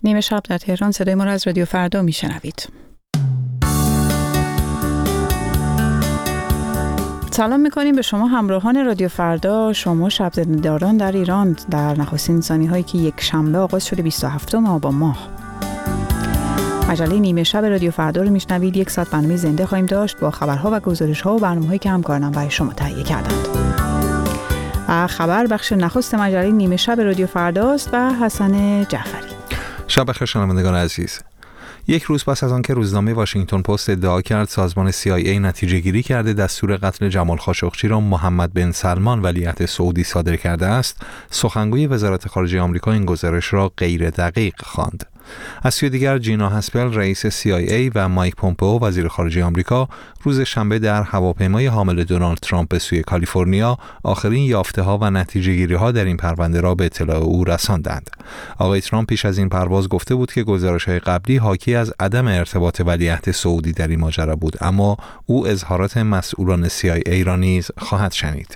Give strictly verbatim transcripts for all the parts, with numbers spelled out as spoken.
نیمه شب در تهران صدای ما را از رادیو فردا میشنوید. سلام میکنیم به شما همراهان رادیو فردا. شما شب زنده‌داران در ایران در نخستین ثانیه‌هایی که یک شنبه آغاز شده بیست و هفتم آبان ماه. مجله نیمه شب رادیو فردا رو میشنوید. یک ساعت برنامه زنده خواهیم داشت با خبرها و گزارش‌ها و برنامه‌هایی که همکارانم برای شما تهیه کردند. و خبر بخش نخست مجله نیمه شب رادیو فرداست و حسن جعفری. شب بخیر شنوندگان عزیز. یک روز پس از آنکه روزنامه واشنگتن پست ادعا کرد سازمان سی آی ای نتیجه گیری کرده دستور قتل جمال خاشقچی را محمد بن سلمان ولیعهد سعودی صادر کرده است، سخنگوی وزارت خارجه آمریکا این گزارش را غیر دقیق خواند. از سوی دیگر جینا هاسپل رئیس سی آی ای و مایک پومپئو وزیر خارجه آمریکا روز شنبه در هواپیمای حامل دونالد ترامپ به سوی کالیفرنیا آخرین یافته‌ها و نتیجه‌گیری‌ها در این پرونده را به اطلاع او رساندند. آقای ترامپ پیش از این پرواز گفته بود که گزارش‌های قبلی حاکی از عدم ارتباط ولیعهد سعودی در این ماجرا بود، اما او اظهارات مسئولان سی آی ای را نیز خواهد شنید.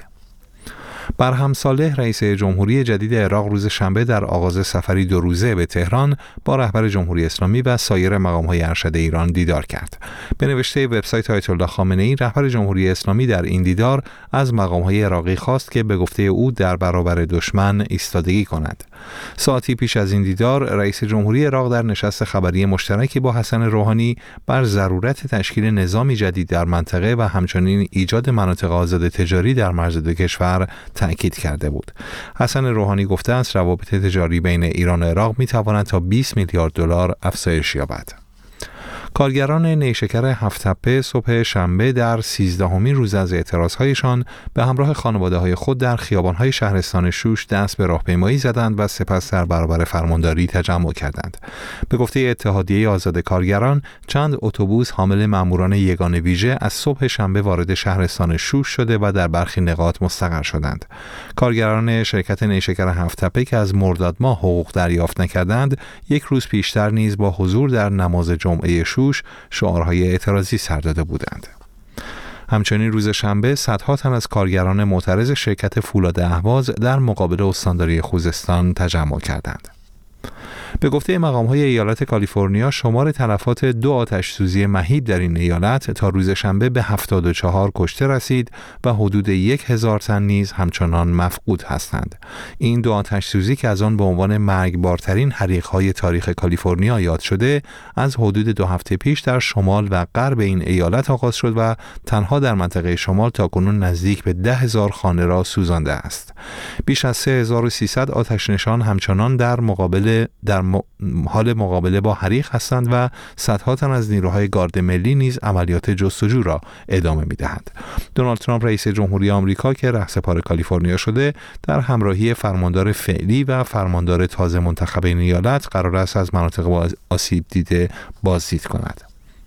برهم صالح رئیس جمهوری جدید عراق روز شنبه در آغاز سفری دو روزه به تهران با رهبر جمهوری اسلامی و سایر مقام‌های ارشد ایران دیدار کرد. به نوشته وبسایت آیت الله خامنه‌ای، رهبر جمهوری اسلامی در این دیدار از مقام‌های عراقی خواست که به گفته او در برابر دشمن ایستادگی کند. ساعتی پیش از این دیدار، رئیس جمهوری عراق در نشست خبری مشترکی با حسن روحانی بر ضرورت تشکیل نظامی جدید در منطقه و همچنین ایجاد مناطق آزاد تجاری در مرز دو کشور تأکید کرده بود. حسن روحانی گفته است روابط تجاری بین ایران و عراق می‌تواند تا بیست میلیارد دلار افزایش یابد. کارگران نیشکر هفت تپه صبح شنبه در سیزدهمین روز از اعتراضهایشان به همراه خانواده‌های خود در خیابان‌های شهرستان شوش دست به راهپیمایی زدند و سپس در برابر فرمانداری تجمع کردند. به گفته اتحادیه آزاد کارگران، چند اتوبوس حامل ماموران یگان ویژه از صبح شنبه وارد شهرستان شوش شده و در برخی نقاط مستقر شدند. کارگران شرکت نیشکر هفت تپه که از مرداد ماه حقوق دریافت نکردند، یک روز پیشتر نیز با حضور در نماز جمعه شوش شعارهای اعتراضی سر داده بودند. همچنین روز شنبه صدها تن از کارگران معترض شرکت فولاد اهواز در مقابل استانداری خوزستان تجمع کردند. به گفته مقام‌های ایالت کالیفرنیا، شمار تلفات دو آتش سوزی مهیب در این ایالت تا روز شنبه به هفتاد و چهار کشته رسید و حدود یک هزار تن نیز همچنان مفقود هستند. این دو آتش سوزی که از آن به عنوان مرگبارترین حریق‌های تاریخ کالیفرنیا یاد شده، از حدود دو هفته پیش در شمال و غرب این ایالت آغاز شد و تنها در منطقه شمال تاکنون نزدیک به ده هزار خانه را سوزانده است. بیش از سه هزار و سیصد آتش نشان همچنان در مقابل در م... حال مقابله با حریق هستند و صدها تن از نیروهای گارد ملی نیز عملیات جستجو را ادامه می‌دهند. دونالد ترامپ رئیس جمهوری آمریکا که رهسپار کالیفرنیا شده، در همراهی فرماندار فعلی و فرماندار تازه منتخب این ایالت قرار است از مناطق آسیب دیده بازدید کند.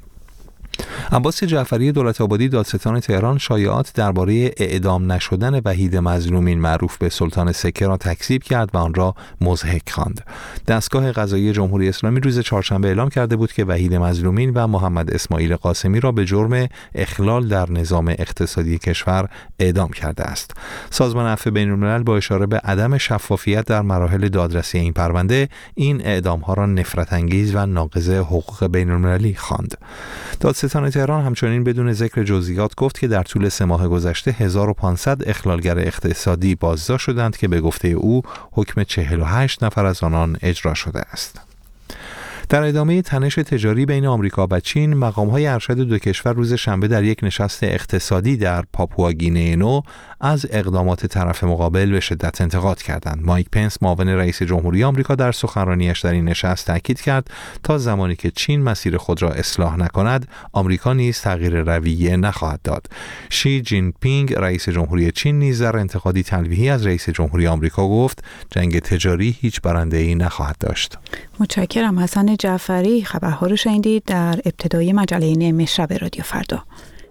عباس جعفری دولت‌آبادی دادستان تهران شایعات درباره اعدام نشدن وحید مظلومین معروف به سلطان سکه را تکذیب کرد و آن را مضحک خواند. دستگاه قضایی جمهوری اسلامی روز چهارشنبه اعلام کرده بود که وحید مظلومین و محمد اسماعیل قاسمی را به جرم اخلال در نظام اقتصادی کشور اعدام کرده است. سازمان عفو بین‌الملل با اشاره به عدم شفافیت در مراحل دادرسی این پرونده، این اعدام‌ها را نفرت انگیز و ناقض حقوق بین‌المللی خواند. دادستان تهران همچنین بدون ذکر جزئیات گفت که در طول سه ماه گذشته هزار و پانصد اخلالگر اقتصادی بازداشت شدند که به گفته او حکم چهل و هشت نفر از آنان اجرا شده است. در ادامه تنش تجاری بین آمریکا و چین، مقام‌های ارشد دو کشور روز شنبه در یک نشست اقتصادی در پاپوآگینه نو از اقدامات طرف مقابل به شدت انتقاد کردند. مایک پنس، معاون رئیس جمهوری آمریکا، در سخنرانیش در این نشست تاکید کرد تا زمانی که چین مسیر خود را اصلاح نکند، آمریکا نیز تغییر رویه نخواهد داد. شی جین پینگ، رئیس جمهوری چین، نیز در انتقادی تلویحی از رئیس جمهوری آمریکا گفت جنگ تجاری هیچ برنده‌ای نخواهد داشت. متشکرم. حسن جعفری خبرها رو شنیدید در ابتدای مجله نیمه شب رادیو فردا.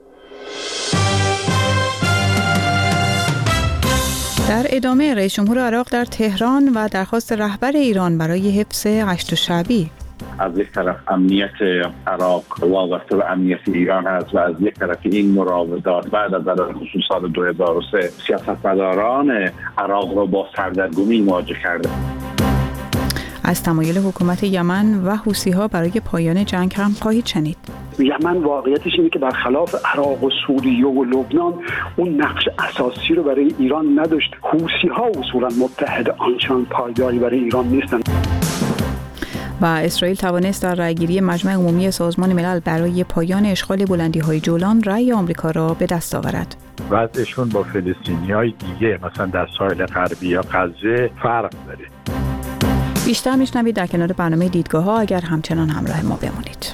در ادامه، رئیس جمهور عراق در تهران و درخواست رهبر ایران برای حفظ هشت شعبی. از یک طرف امنیت عراق وابسته به امنیت ایران هست و از یک طرف این مراودات بعد از خصوص سال دو هزار و سه سیاستمداران عراق را با سردرگمی مواجه کرده. از تمایل حکومت یمن و حوثی‌ها برای پایان جنگ هم خواهید شنید. یمن واقعیتش اینه که برخلاف عراق و سوریه و لبنان اون نقش اساسی رو برای ایران نداشت. حوثی‌ها اصولا متحد آنچنان پایداری برای ایران نیستن. و اسرائیل توانست در رأیگیری مجمع عمومی سازمان ملل برای پایان اشغال بلندی‌های جولان رأی آمریکا را به دست آورد. وضعشون با فلسطینی‌های دیگه مثلا در ساحل غربی یا غزه فرق داره. بیشتر میشنوید در کنار برنامه دیدگاه‌ها اگر همچنان همراه ما بمونید.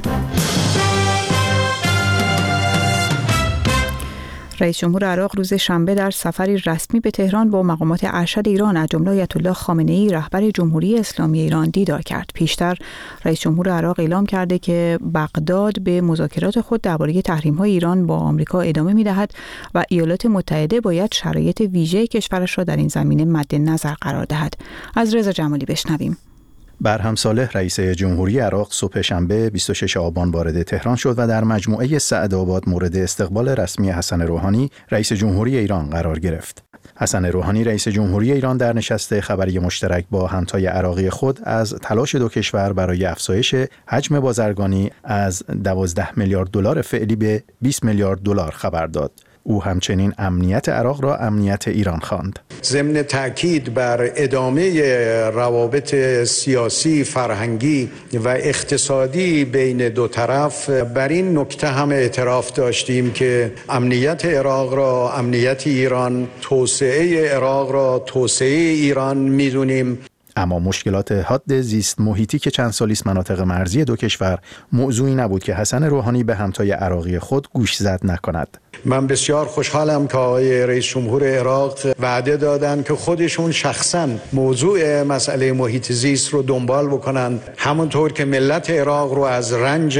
رئیس جمهور عراق روز شنبه در سفری رسمی به تهران با مقامات ارشد ایران از جمله آیت الله خامنه‌ای رهبر جمهوری اسلامی ایران دیدار کرد. پیشتر رئیس جمهور عراق اعلام کرده که بغداد به مذاکرات خود درباره تحریم‌های ایران با آمریکا ادامه می‌دهد و ایالات متحده باید شرایط ویژه کشورش را در این زمینه مد نظر قرار دهد. از رضا جمالی بشنویم. برهم صالح رئیس جمهوری عراق صبح شنبه بیست و شش آبان وارد تهران شد و در مجموعه سعدآباد مورد استقبال رسمی حسن روحانی رئیس جمهوری ایران قرار گرفت. حسن روحانی رئیس جمهوری ایران در نشست خبری مشترک با همتای عراقی خود از تلاش دو کشور برای افزایش حجم بازرگانی از دوازده میلیارد دلار فعلی به بیست میلیارد دلار خبر داد. او همچنین امنیت عراق را امنیت ایران خواند. ضمن تاکید بر ادامه روابط سیاسی، فرهنگی و اقتصادی بین دو طرف، بر این نکته هم اعتراف داشتیم که امنیت عراق را امنیت ایران، توسعه عراق را توسعه ایران می‌دونیم. اما مشکلات حاد زیست محیطی که چند سالی است مناطق مرزی دو کشور موضوعی نبود که حسن روحانی به همتای عراقی خود گوش زد نکند. من بسیار خوشحالم که آقای رئیس جمهور عراق وعده دادن که خودشون شخصا موضوع مسئله محیط زیست رو دنبال بکنن، همونطور که ملت عراق رو از رنج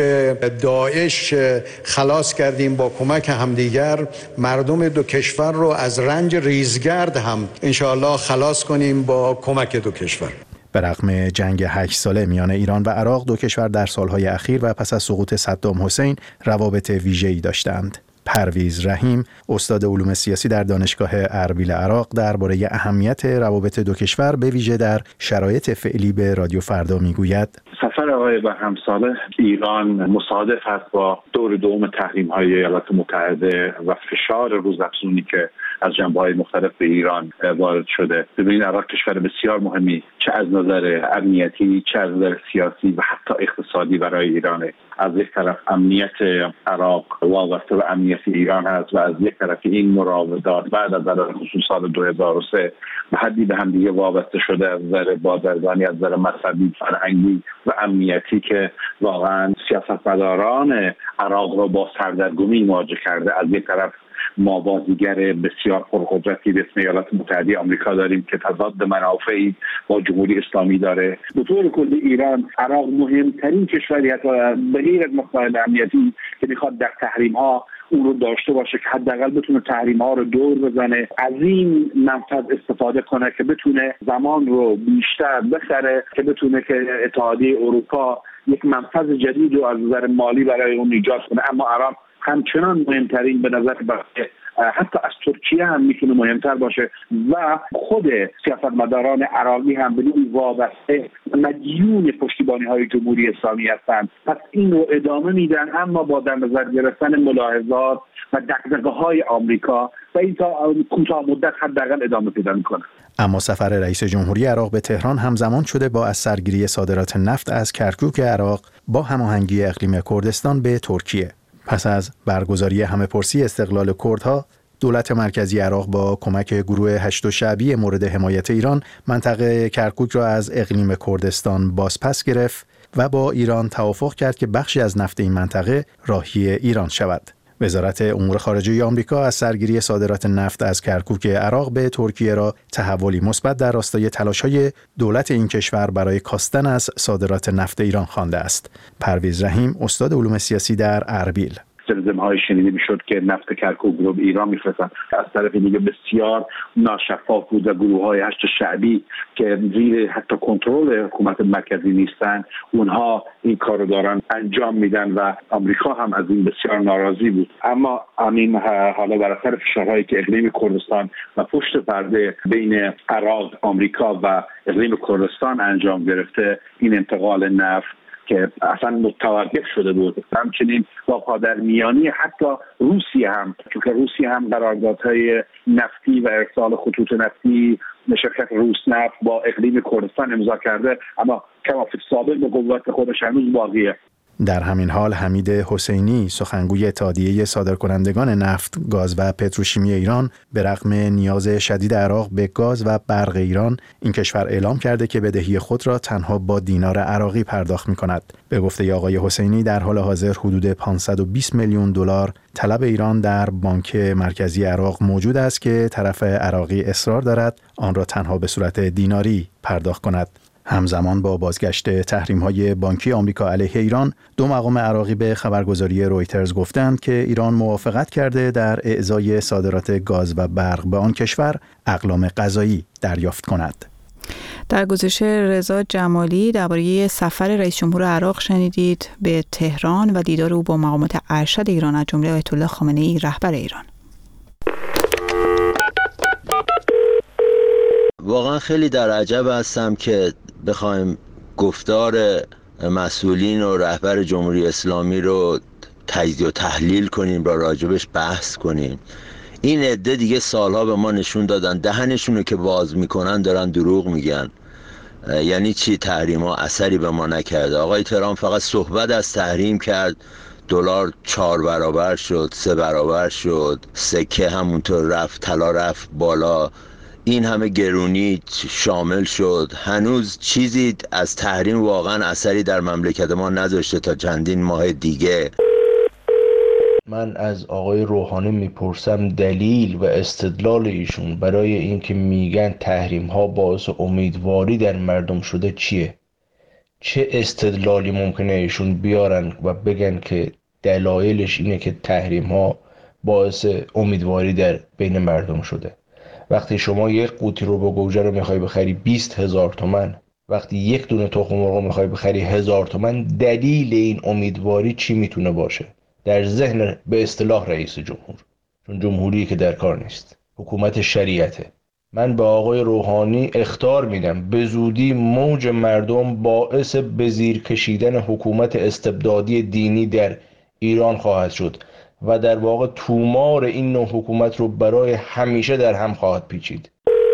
داعش خلاص کردیم با کمک همدیگر، مردم دو کشور رو از رنج ریزگرد هم انشاءالله خلاص کنیم با کمک دو کشور. به رغم جنگ هشت ساله میان ایران و عراق، دو کشور در سالهای اخیر و پس از سقوط صدام حسین روابط ویژه‌ای داشتند. پرویز رحیم، استاد علوم سیاسی در دانشگاه اربیل عراق، درباره اهمیت روابط دو کشور به ویژه در شرایط فعلی به رادیو فردا میگوید: سفر آقای برهم صالح ایران مصادف است با دور دوم تحریم‌های ایالات متحده و فشار روزافزونی که از جنبه‌های مختلف به ایران وارد شده. ببینید عراق کشور بسیار مهمی، چه از نظر امنیتی، چه از نظر سیاسی و حتی اقتصادی برای ایرانه. از یک طرف امنیت عراق وابسته به امنیت ایران هست و از یک طرف این مراودات بعد از خصوص سال دو هزار و سه به حدی به هم دیگه وابسته شده از نظر بازرگانی، از نظر مذهبی، فرهنگی و امنیتی که واقعا سیاستمداران عراق را با سردرگمی مواجه کرده. از یک طرف ما بازیگر بسیار پرقدرتی به اسم ایالات متحده آمریکا داریم که تضاد منافعی با جمهوری اسلامی داره. به طور کلی ایران عراق مهمترین کشوری هست به غیر از مسائل امنیتی که میخواد در تحریم ها اون رو داشته باشه که حداقل بتونه تحریم ها رو دور بزنه، از این منفعت استفاده کنه که بتونه زمان رو بیشتر بخره، که بتونه که اتحادیه اروپا یک منفذ جدید رو از نظر مالی برای اون ایجاد کنه. اما عراق همچنان مهمترین به نظر برای حتی از ترکیه هم میتونه مهمتر باشه و خود سیاستمداران عراقی هم به نوعی وابسته مدیون پشتیبانی های جمهوری اسلامی هستند. پس این رو ادامه میدن، اما با در نظر گرفتن ملاحظات و دغدغه های آمریکا و این تا کوتاه مدت حداقل ادامه پیدا میکنه. اما سفر رئیس جمهوری عراق به تهران همزمان شده با از سرگیری صادرات نفت از کرکوک عراق با هماهنگی اقلیم کردستان به ترکیه. پس از برگزاری همه‌پرسی استقلال کردها، دولت مرکزی عراق با کمک گروه هشت شعبی مورد حمایت ایران منطقه کرکوک را از اقلیم کردستان بازپس گرفت و با ایران توافق کرد که بخشی از نفت این منطقه راهی ایران شود. وزارت امور خارجه آمریکا از سرگیری صادرات نفت از کرکوک عراق به ترکیه را تحولی مثبت در راستای تلاش‌های دولت این کشور برای کاستن از صادرات نفت ایران خوانده است. پرویز رحیم، استاد علوم سیاسی در اربیل: زمزمه‌های شنیده میشد که نفت کرکوک رو به ایران میفرستن. از طرف دیگه بسیار ناشفاف بود و گروه‌های هشت شعبی که زیر حتی کنترل حکومت مرکزی نیستن، اونها این کارو دارن انجام میدن و آمریکا هم از این بسیار ناراضی بود. اما همین حالا بر اثر فشارهایی که اقلیم کردستان و پشت پرده بین عراق، آمریکا و اقلیم کردستان انجام گرفته، این انتقال نفت که اصلا متوقف شده بود. همچنین با پادرمیانی حتی روسیه هم، چون روسیه هم قراردادهای نفتی و ارسال خطوط نفتی شرکت روسنفت با اقلیم کردستان امضا کرده، اما توافق سابق به قوت خودش هنوز باقیه. در همین حال حمید حسینی سخنگوی اتحادیه صادرکنندگان نفت، گاز و پتروشیمی ایران به رغم نیاز شدید عراق به گاز و برق ایران، این کشور اعلام کرده که بدهی خود را تنها با دینار عراقی پرداخت می‌کند. به گفته آقای حسینی در حال حاضر حدود پانصد و بیست میلیون دلار طلب ایران در بانک مرکزی عراق موجود است که طرف عراقی اصرار دارد آن را تنها به صورت دیناری پرداخت کند. همزمان با بازگشت تحریم‌های بانکی آمریکا علیه ایران، دو مقام عراقی به خبرگزاری رویترز گفتند که ایران موافقت کرده در اعزای صادرات گاز و برق به آن کشور اقلام غذایی دریافت کند. در گزارش رضا جمالی درباره سفر رئیس جمهور عراق شنیدید به تهران و دیدار او با مقامات ارشد ایران از جمله آیت الله خامنه‌ای رهبر ایران. واقعا خیلی در عجب هستم که بخوایم گفتار مسئولین و رهبر جمهوری اسلامی رو تجزیه و تحلیل کنیم، را راجبش بحث کنیم. این عده دیگه سالها به ما نشون دادن دهنشون رو که باز میکنن دارن دروغ میگن. یعنی چی تحریم ها اثری به ما نکرده؟ آقای ترامپ فقط صحبت از تحریم کرد، دلار چهار برابر شد، سه برابر شد، سکه همونطور رفت، طلا رفت بالا، این همه گرونی شامل شد. هنوز چیزی از تحریم واقعا اثری در مملکت ما نذاشته تا چندین ماه دیگه. من از آقای روحانی میپرسم دلیل و استدلال ایشون برای اینکه میگن تحریم ها باعث امیدواری در مردم شده چیه؟ چه استدلالی ممکنه ایشون بیارن و بگن که دلایلش اینه که تحریم ها باعث امیدواری در بین مردم شده؟ وقتی شما یک قوطی رو با گوجه رو میخوای بخری بیست هزار تومن، وقتی یک دونه تخم مرغ میخوای بخری هزار تومن، دلیل این امیدواری چی میتونه باشه؟ در ذهن به اصطلاح رئیس جمهور، چون جمهوری که در کار نیست، حکومت شریعته. من به آقای روحانی اخطار میدم به زودی موج مردم باعث به زیر کشیدن حکومت استبدادی دینی در ایران خواهد شد و در واقع تومار این نوع حکومت رو برای همیشه در هم خواهد پیچید.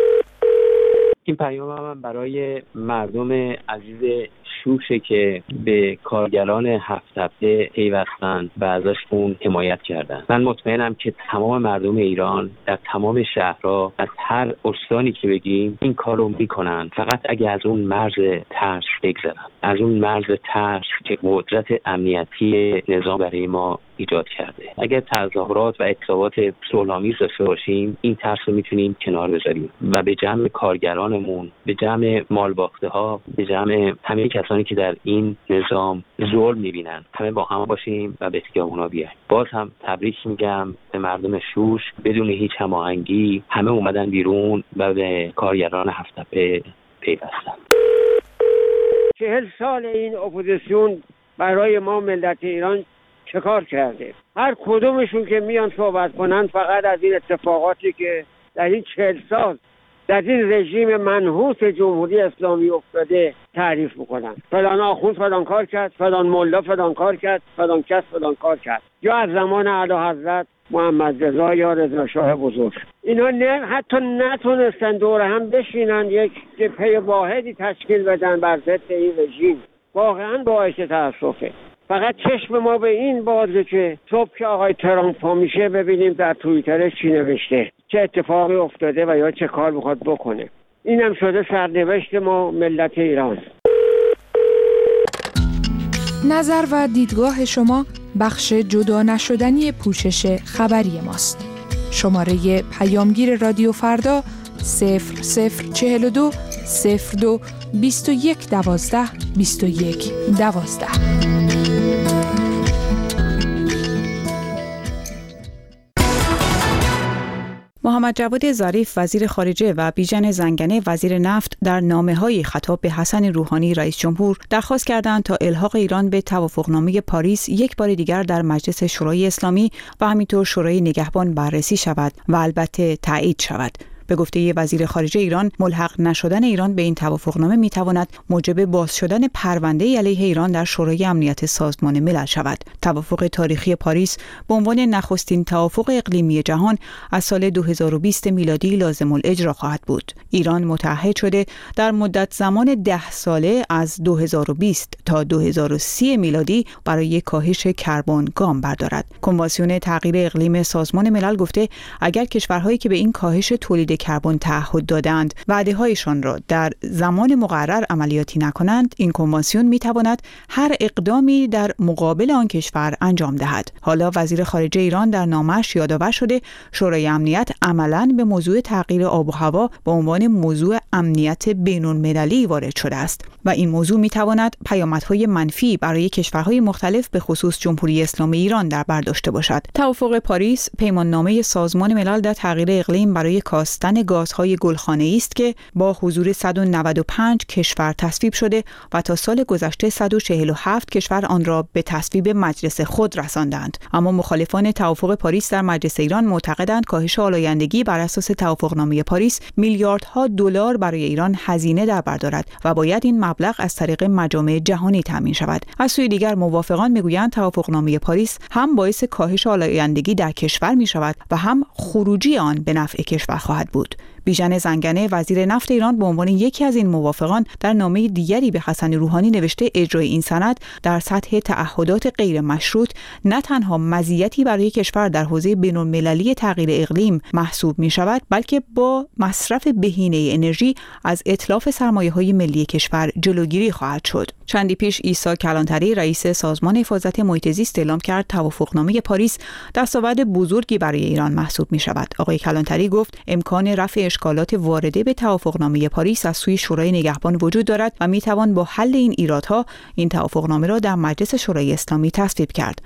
این پیام من برای مردم عزیز شوشه که به کارگران هفت هفته پیوستن و ازشون حمایت کردن. من مطمئنم که تمام مردم ایران در تمام شهرها از هر استانی که بگیم این کار رو میکنن، فقط اگه از اون مرز ترس بگذرن، از اون مرز ترس که قدرت امنیتی نظام برای ما ایجاد کرده. اگر تظاهرات و اعتصابات صلح‌آمیز داشته باشیم، این ترس رو میتونیم کنار بذاریم و به جمع کارگرانمون، به جمع مالباخته‌ها، به جمع همه کسانی که در این نظام ظلم میبینن، همه با هم باشیم و به خیابونا بیایم. باز هم تبریک میگم به مردم شوش، بدون هیچ هماهنگی همه اومدن بیرون و به کارگران هفت‌تپه پیوستن. چهل سال این اپوزیسیون برای ما ملت ایران چه کار کرده؟ هر کدومشون که میان صحبت کنن فقط از این اتفاقاتی که در این چهل سال در این رژیم منحوس جمهوری اسلامی افتاده تعریف میکنن. فلان آخوند فلان کار کرد، فلان ملا فلان کار کرد، فلان کس فلان کار کرد. یا از زمان اعلی حضرت محمد رضا یا رضا شاه بزرگ، اینا نه حتی نتونستن دور هم بشینن یک جبهه واحدی تشکیل بدن بر ضد این رژیم. واقعا باعث تأسفه. فقط چشم ما به این بازه که صبح که آقای ترامپ پا میشه ببینیم در توییترش چی نوشته، چه اتفاقی افتاده و یا چه کار میخواد بکنه. اینم شده سرنوشت ما ملت ایران. نظر و دیدگاه شما بخش جدا نشدنی پوشش خبری ماست. شماره پیامگیر رادیو فردا صفر صفر چهل و دو صفر دو بیست و یک دوازده بیست و یک دوازده. محمد جواد ظریف وزیر خارجه و بیژن زنگنه وزیر نفت در نامه‌های خطاب به حسن روحانی رئیس جمهور درخواست کردند تا الحاق ایران به توافقنامه پاریس یک بار دیگر در مجلس شورای اسلامی و همینطور شورای نگهبان بررسی شود و البته تایید شود. به گفته وزیر خارجه ایران، ملحق نشدن ایران به این توافقنامه میتواند موجب باز شدن پرونده علیه ایران در شورای امنیت سازمان ملل شود. توافق تاریخی پاریس به عنوان نخستین توافق اقلیمی جهان از سال دو هزار و بیست میلادی لازم الاجرا خواهد بود. ایران متعهد شده در مدت زمان ده ساله از دو هزار و بیست تا دو هزار و سی میلادی برای کاهش کربن گام بردارد. کنوانسیون تغییر اقلیم سازمان ملل گفته اگر کشورهایی که به این کاهش تولید کربن تعهد دادند وعده‌هایشان را در زمان مقرر عملیاتی نکنند، این کنوانسیون میتواند هر اقدامی در مقابل آن کشور انجام دهد. حالا وزیر خارجه ایران در نامه‌اش یادآور شده شورای امنیت عملاً به موضوع تغییر آب و هوا به عنوان موضوع امنیت بین‌المللی وارد شده است و این موضوع میتواند پیامدهای منفی برای کشورهای مختلف به خصوص جمهوری اسلامی ایران در بر داشته باشد. توافق پاریس پیماننامه سازمان ملل در تغییر اقلیم برای کاستن گازهای گلخانه‌ای است که با حضور صد و نود و پنج کشور تصویب شده و تا سال گذشته صد و چهل و هفت کشور آن را به تصویب مجلس خود رساندند. اما مخالفان توافق پاریس در مجلس ایران معتقدند کاهش آلایندگی بر اساس توافقنامه پاریس میلیاردها دلار برای ایران هزینه در بر دارد و باید این مبلغ از طریق مجامع جهانی تامین شود. از سوی دیگر موافقان میگویند توافقنامه پاریس هم باعث کاهش آلایندگی در کشور می شود و هم خروجی آن به نفع کشور خواهد بود. بیژن زنگنه وزیر نفت ایران به عنوان یکی از این موافقان در نامه دیگری به حسن روحانی نوشته اجرای این سند در سطح تعهدات غیر مشروط نه تنها مزیتی برای کشور در حوزه بین‌المللی تغییر اقلیم محسوب می شود، بلکه با مصرف بهینه انرژی از اتلاف سرمایه‌های ملی کشور جلوگیری خواهد شد. چندی پیش عیسی کلانتری رئیس سازمان حفاظت محیط زیست اعلام کرد توافقنامه پاریس دستاورد بزرگی برای ایران محسوب می شود. آقای کلانتری گفت امکان رفع اشکالات وارده به توافقنامه پاریس از سوی شورای نگهبان وجود دارد و می توان با حل این ایرادها این توافقنامه را در مجلس شورای اسلامی تصویب کرد.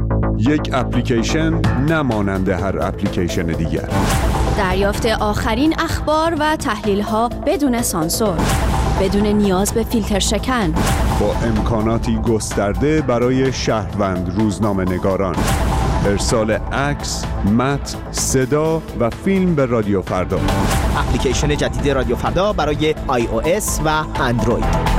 یک اپلیکیشن نمانند هر اپلیکیشن دیگر. دریافت آخرین اخبار و تحلیل‌ها بدون سانسور، بدون نیاز به فیلتر شکن، با امکاناتی گسترده برای شهروند روزنامه‌نگاران. ارسال عکس، متن، صدا و فیلم به رادیو فردا. اپلیکیشن جدید رادیو فردا برای آی او اس و اندروید.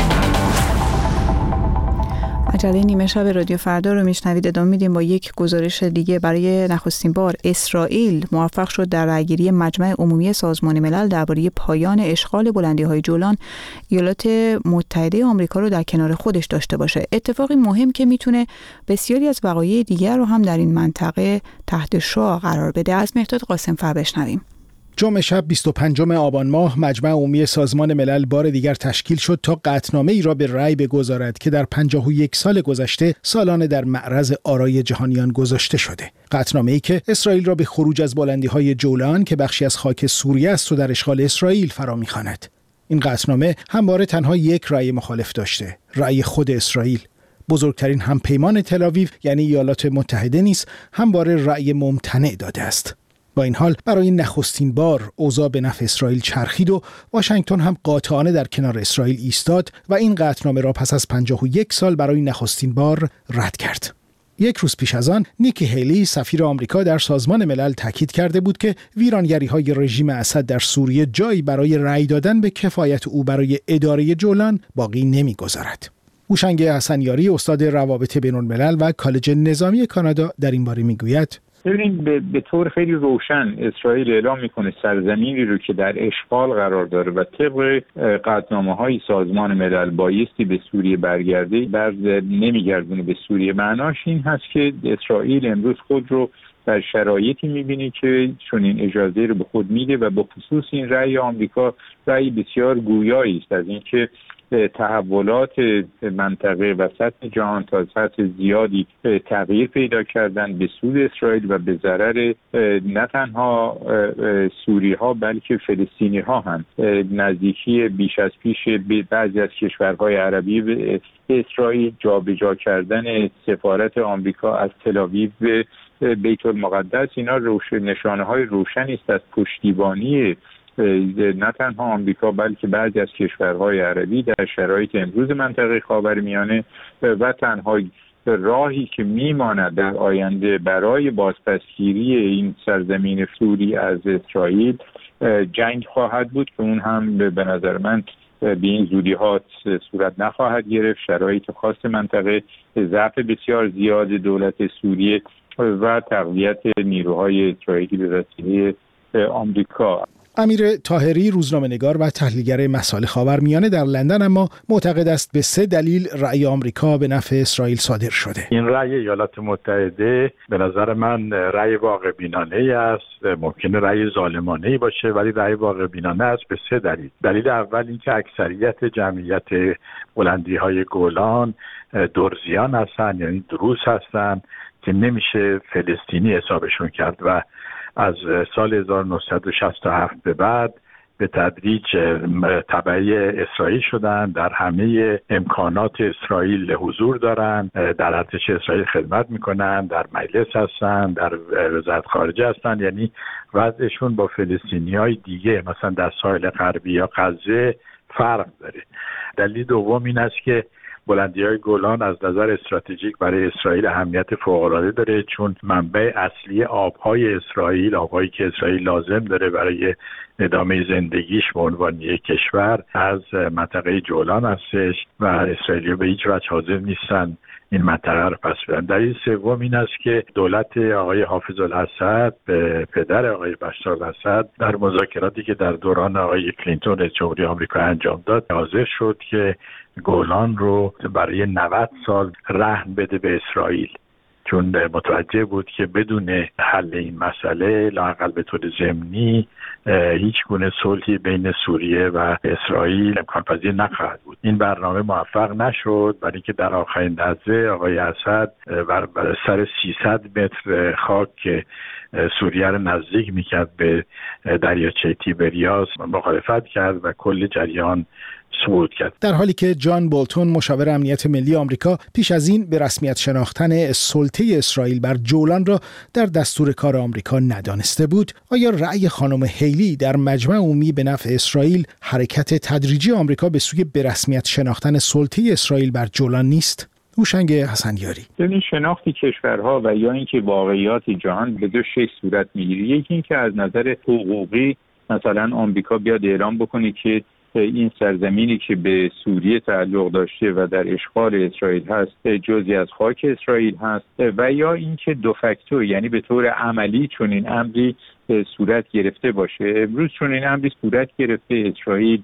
مجله نیمه شب رادیو فردا رو میشنوید. ادامه میدیم با یک گزارش دیگه. برای نخستین بار اسرائیل موفق شد در رأیگیری مجمع عمومی سازمان ملل درباره پایان اشغال بلندی‌های جولان ایالات متحده آمریکا رو در کنار خودش داشته باشه. اتفاقی مهم که میتونه بسیاری از وقایع دیگر رو هم در این منطقه تحت شعاع قرار بده. از مهرداد قاسم‌فر بشنویم. جمعه شب بیست و پنجم آبان ماه مجمع عمومی سازمان ملل بار دیگر تشکیل شد تا قطعنامه ای را به رأی بگذارد که در پنجاه و یک سال گذشته سالانه در معرض آرای جهانیان گذاشته شده. قطعنامه ای که اسرائیل را به خروج از بلندی‌های جولان که بخشی از خاک سوریه است و در اشغال اسرائیل فرا می‌خواند. این قطعنامه همواره تنها یک رأی مخالف داشته، رأی خود اسرائیل. بزرگترین همپیمان تل‌آویو یعنی ایالات متحده نیز همواره رأی ممتنع داده است. با این حال برای نخستین بار اوضاع به نفع اسرائیل چرخید و واشنگتن هم قاطعانه در کنار اسرائیل ایستاد و این قطعنامه را پس از پنجاه و یک سال برای نخستین بار رد کرد. یک روز پیش از آن نیکی هیلی سفیر آمریکا در سازمان ملل تاکید کرده بود که ویرانگری‌های رژیم اسد در سوریه جایی برای رأی دادن به کفایت او برای اداره جولان باقی نمی‌گذارد. هوشنگ حسنیاری استاد روابط بین‌الملل و کالج نظامی کانادا در این باره می‌گوید: ببینید به, به طور خیلی روشن اسرائیل اعلام میکنه سرزمینی رو که در اشغال قرار داره و طبق قطعنامه‌های سازمان ملل بایستی به سوریه برگرده بر نمیگردونه به سوریه. معناش این هست که اسرائیل امروز خود رو در شرایطی میبینه که چون این اجازه رو به خود میده و به خصوص این رأی آمریکا رأی بسیار گویایی است از اینکه تحولات منطقه و سطح جهان تا سطح زیادی تغییر پیدا کردن به سود اسرائیل و به ضرر نه تنها سوری ها بلکه فلسطینی ها هم. نزدیکی بیش از پیش به بعضی از کشورهای عربی به اسرائیل، جابجا کردن سفارت آمریکا از تل‌آویو به بیت المقدس، اینا روشن نشانه های روشنی است از پشتیبانی نه تنها آمریکا بلکه بعضی از کشورهای عربی در شرایط امروز منطقه خاورمیانه و تنها راهی که میماند در آینده برای بازپسگیری این سرزمین سوری از اسرائیل جنگ خواهد بود که اون هم به نظر من به این زودی ها صورت نخواهد گرفت. شرایط خاص منطقه، ضعف بسیار زیاد دولت سوریه و تقویت نیروهای اسرائیلی به وسیله آمریکا. امیر طاهری، روزنامه‌نگار و تحلیلگر مسائل خاورمیانه در لندن، اما معتقد است به سه دلیل رأی آمریکا به نفع اسرائیل صادر شده. این رأی ایالات متحده به نظر من رأی واقع بینانه است. ممکنه رأی ظالمانه باشه ولی رأی واقع بینانه است به سه دلیل. دلیل اول این که اکثریت جمعیت بلندی‌های گولان درزیان هستند، یعنی دروز هستند که نمیشه فلسطینی حسابشون کرد و از سال هزار و نهصد و شصت و هفت به بعد به تدریج تبعی اسرائیل شدن، در همه امکانات اسرائیل حضور دارن، در ارتش اسرائیل خدمت میکنن، در مجلس هستن، در وزارت خارجه هستن، یعنی وضعشون با فلسطینیای دیگه مثلا در ساحل غربی یا غزه فرق داره. دلیل دوم این است که بلندی‌های گولان از نظر استراتژیک برای اسرائیل اهمیت فوق‌العاده داره، چون منبع اصلی آب‌های اسرائیل، آب‌هایی که اسرائیل لازم داره برای ادامه زندگیش به عنوان یک کشور، از منطقه جولان هستش و اسرائیلی‌ها به هیچ وجه حاضر نیستن این منطقه رو پس بدن. دلیل سوم این است که دولت آقای حافظ الاسد، پدر آقای بشار الاسد، در مذاکراتی که در دوران آقای کلینتون رئیس جمهوری آمریکا انجام داد، حاضر شد که گولان رو برای نود سال رهن بده به اسرائیل، چون متوجه بود که بدون حل این مسئله لااقل به طور ضمنی هیچ گونه صلحی بین سوریه و اسرائیل امکان پذیر نخواهد بود. این برنامه موفق نشد، برای اینکه در آخرین لحظه آقای اسد بر سر سیصد متر خاک که سوریه رو نزدیک میکرد به دریاچه تیبریاس مخالفت کرد و کل جریان صعود کرد. در حالی که جان بولتون، مشاور امنیت ملی آمریکا، پیش از این به رسمیت شناختن سلطه اسرائیل بر جولان را در دستور کار آمریکا ندانسته بود، آیا رأی خانم هیلی در مجمع عمومی به نفع اسرائیل حرکت تدریجی آمریکا به سوی به رسمیت شناختن سلطه اسرائیل بر جولان نیست؟ هوشنگ حسنیاری: ببین، شناخت کشورها و یا اینکه واقعیات جهان به دو شکل صورت میگیره. یکی این که از نظر حقوقی مثلا آمریکا بیاد اعلام بکنه که این سرزمینی که به سوریه تعلق داشته و در اشغال اسرائیل هست جزئی از خاک اسرائیل هست، و یا اینکه دو فاکتو، یعنی به طور عملی چون این امری صورت گرفته باشه. امروز چون این امری صورت گرفته، اسرائیل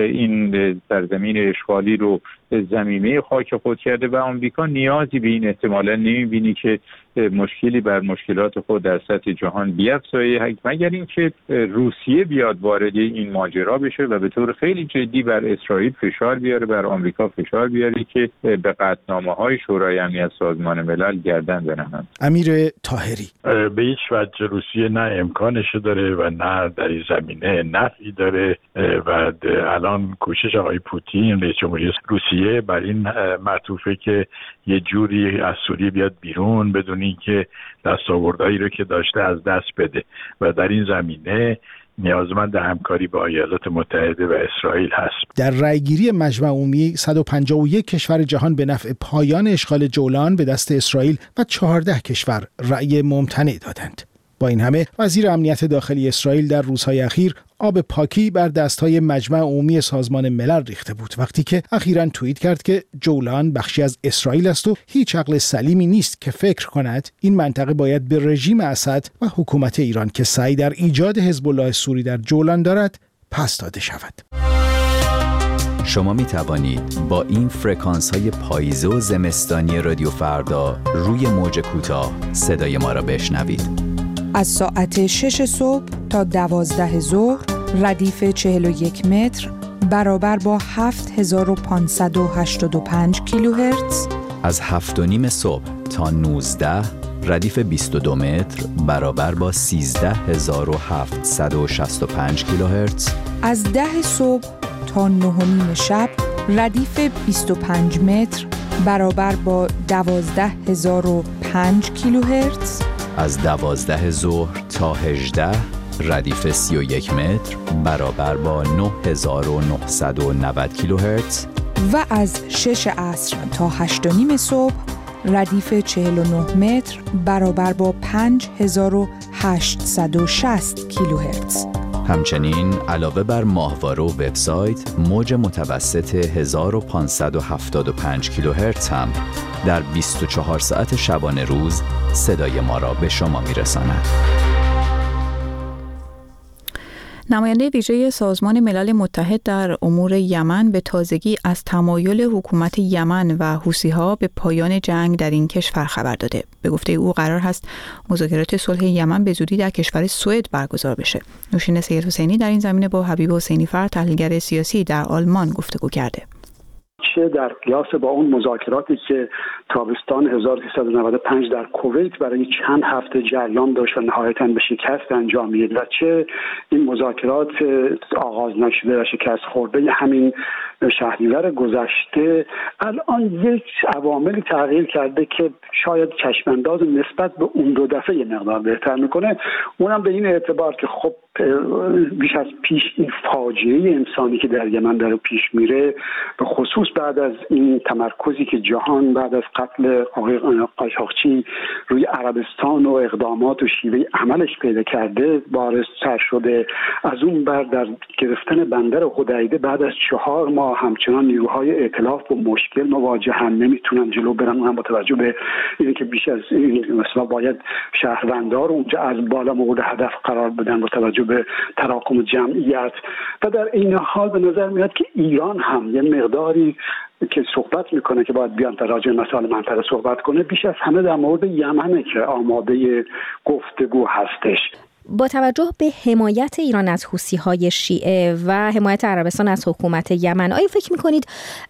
این سرزمین اشغالی رو زمینه خاک خود کرده و آمریکا نیازی به این احتمالا نمیبینی که مشکلی بر مشکلات خود در سطح جهان بیفزایه، مگر اینکه روسیه بیاد وارد این ماجرا بشه و به طور خیلی جدی بر اسرائیل فشار بیاره، بر آمریکا فشار بیاره که به قطعنامه‌های شورای امنیت سازمان ملل گردن بنهند. امیر طاهری: به هیچ وجه روسیه نه امکانش داره و نه در این زمینه نفعی داره و الان کوشش آقای پوتین رئیس جمهوری روسیه بر این معطوفه که یه جوری از سوریه بیاد بیرون بدون اینکه دستاوردهایی رو که داشته از دست بده و در این زمینه نیازمند همکاری با ایالات متحده و اسرائیل هست. در رأیگیری مجمع عمومی صد و پنجاه و یک کشور جهان به نفع پایان اشغال جولان به دست اسرائیل و چهارده کشور رأی ممتنع دادند. با این همه وزیر امنیت داخلی اسرائیل در روزهای اخیر آب پاکی بر دستهای مجمع عمومی سازمان ملل ریخته بود، وقتی که اخیراً توییت کرد که جولان بخشی از اسرائیل است و هیچ عقل سلیمی نیست که فکر کند این منطقه باید به رژیم اسد و حکومت ایران که سعی در ایجاد حزب الله سوری در جولان دارد پس داده شود. شما می توانید با این فرکانس های پاییزه و زمستانی رادیو فردا روی موج کوتاه صدای ما را بشنوید. از ساعت شش صبح تا دوازده ظهر ردیف چهل و یک متر برابر با هفت هزار و پانصد و هشتاد و پنج کیلوهرتز. از هفت و نیم صبح تا نوزده ردیف بیست و دو متر برابر با سیزده هزار و هفتصد و شصت و پنج کیلوهرتز. از ده صبح تا نه و نیم شب ردیف بیست و پنج متر برابر با دوازده هزار و پنج کیلوهرتز. از دوازده ظهر تا هجده ردیف سی و یک متر برابر با نه هزار و نهصد و نود کیلوهرتز و از شش عصر تا هشت و نیم صبح ردیف چهل و نه متر برابر با پنج هزار و هشتصد و شصت کیلوهرتز. همچنین علاوه بر ماهواره و وبسایت، موج متوسط هزار و پانصد و هفتاد و پنج کیلوهرتز هم در بیست و چهار ساعت شبانه روز صدای ما را به شما میرساند. نماینده ویژه سازمان ملل متحد در امور یمن به تازگی از تمایل حکومت یمن و حوثی‌ها به پایان جنگ در این کشور خبر داده. به گفته او قرار است مذاکرات صلح یمن به زودی در کشور سوئد برگزار بشه. نوشین سید حسینی در این زمینه با حبیب حسینی فر، تحلیلگر سیاسی در آلمان، گفتگو کرده. چه در قیاس با اون مذاکراتی که تابستان هزار و سیصد و نود و پنج در کویت برای چند هفته جریان داشت و نهایتاً به شکست انجامید و چه این مذاکرات آغاز نشده و شکست خورده همین شهریور گذشته، الان یک عواملی تغییر کرده که شاید چشمانداز نسبت به اون دو دفعه یه مقدار بهتر میکنه. اونم به این اعتبار که خب بیش از پیش این فاجعه انسانی که در یمن داره پیش میره، به خصوص بعد از این تمرکزی که جهان بعد از قتل آقای قاشقچی روی عربستان و اقدامات و شیوه عملش پیدا کرده بارز سر شده. از اون بر در گرفتن بندر حدیده بعد از چهار ماه همچنان نیروهای ائتلاف با مشکل مواجهن، نمیتونن جلو برن. اونم با توجه به اینکه که بیش از این مثلا باید شهروندار اونجا از بالا مورد هدف قرار بدن با توجه به تراکم جمعیت. و در این حال به نظر میاد که ایران هم یه مقداری که صحبت میکنه که باید بیان در راجع به مسائل منطقه صحبت کنه، بیش از همه در مورد یمنه که آماده گفتگو هستش. با توجه به حمایت ایران از حوثی‌های شیعه و حمایت عربستان از حکومت یمن، آیا فکر میکنید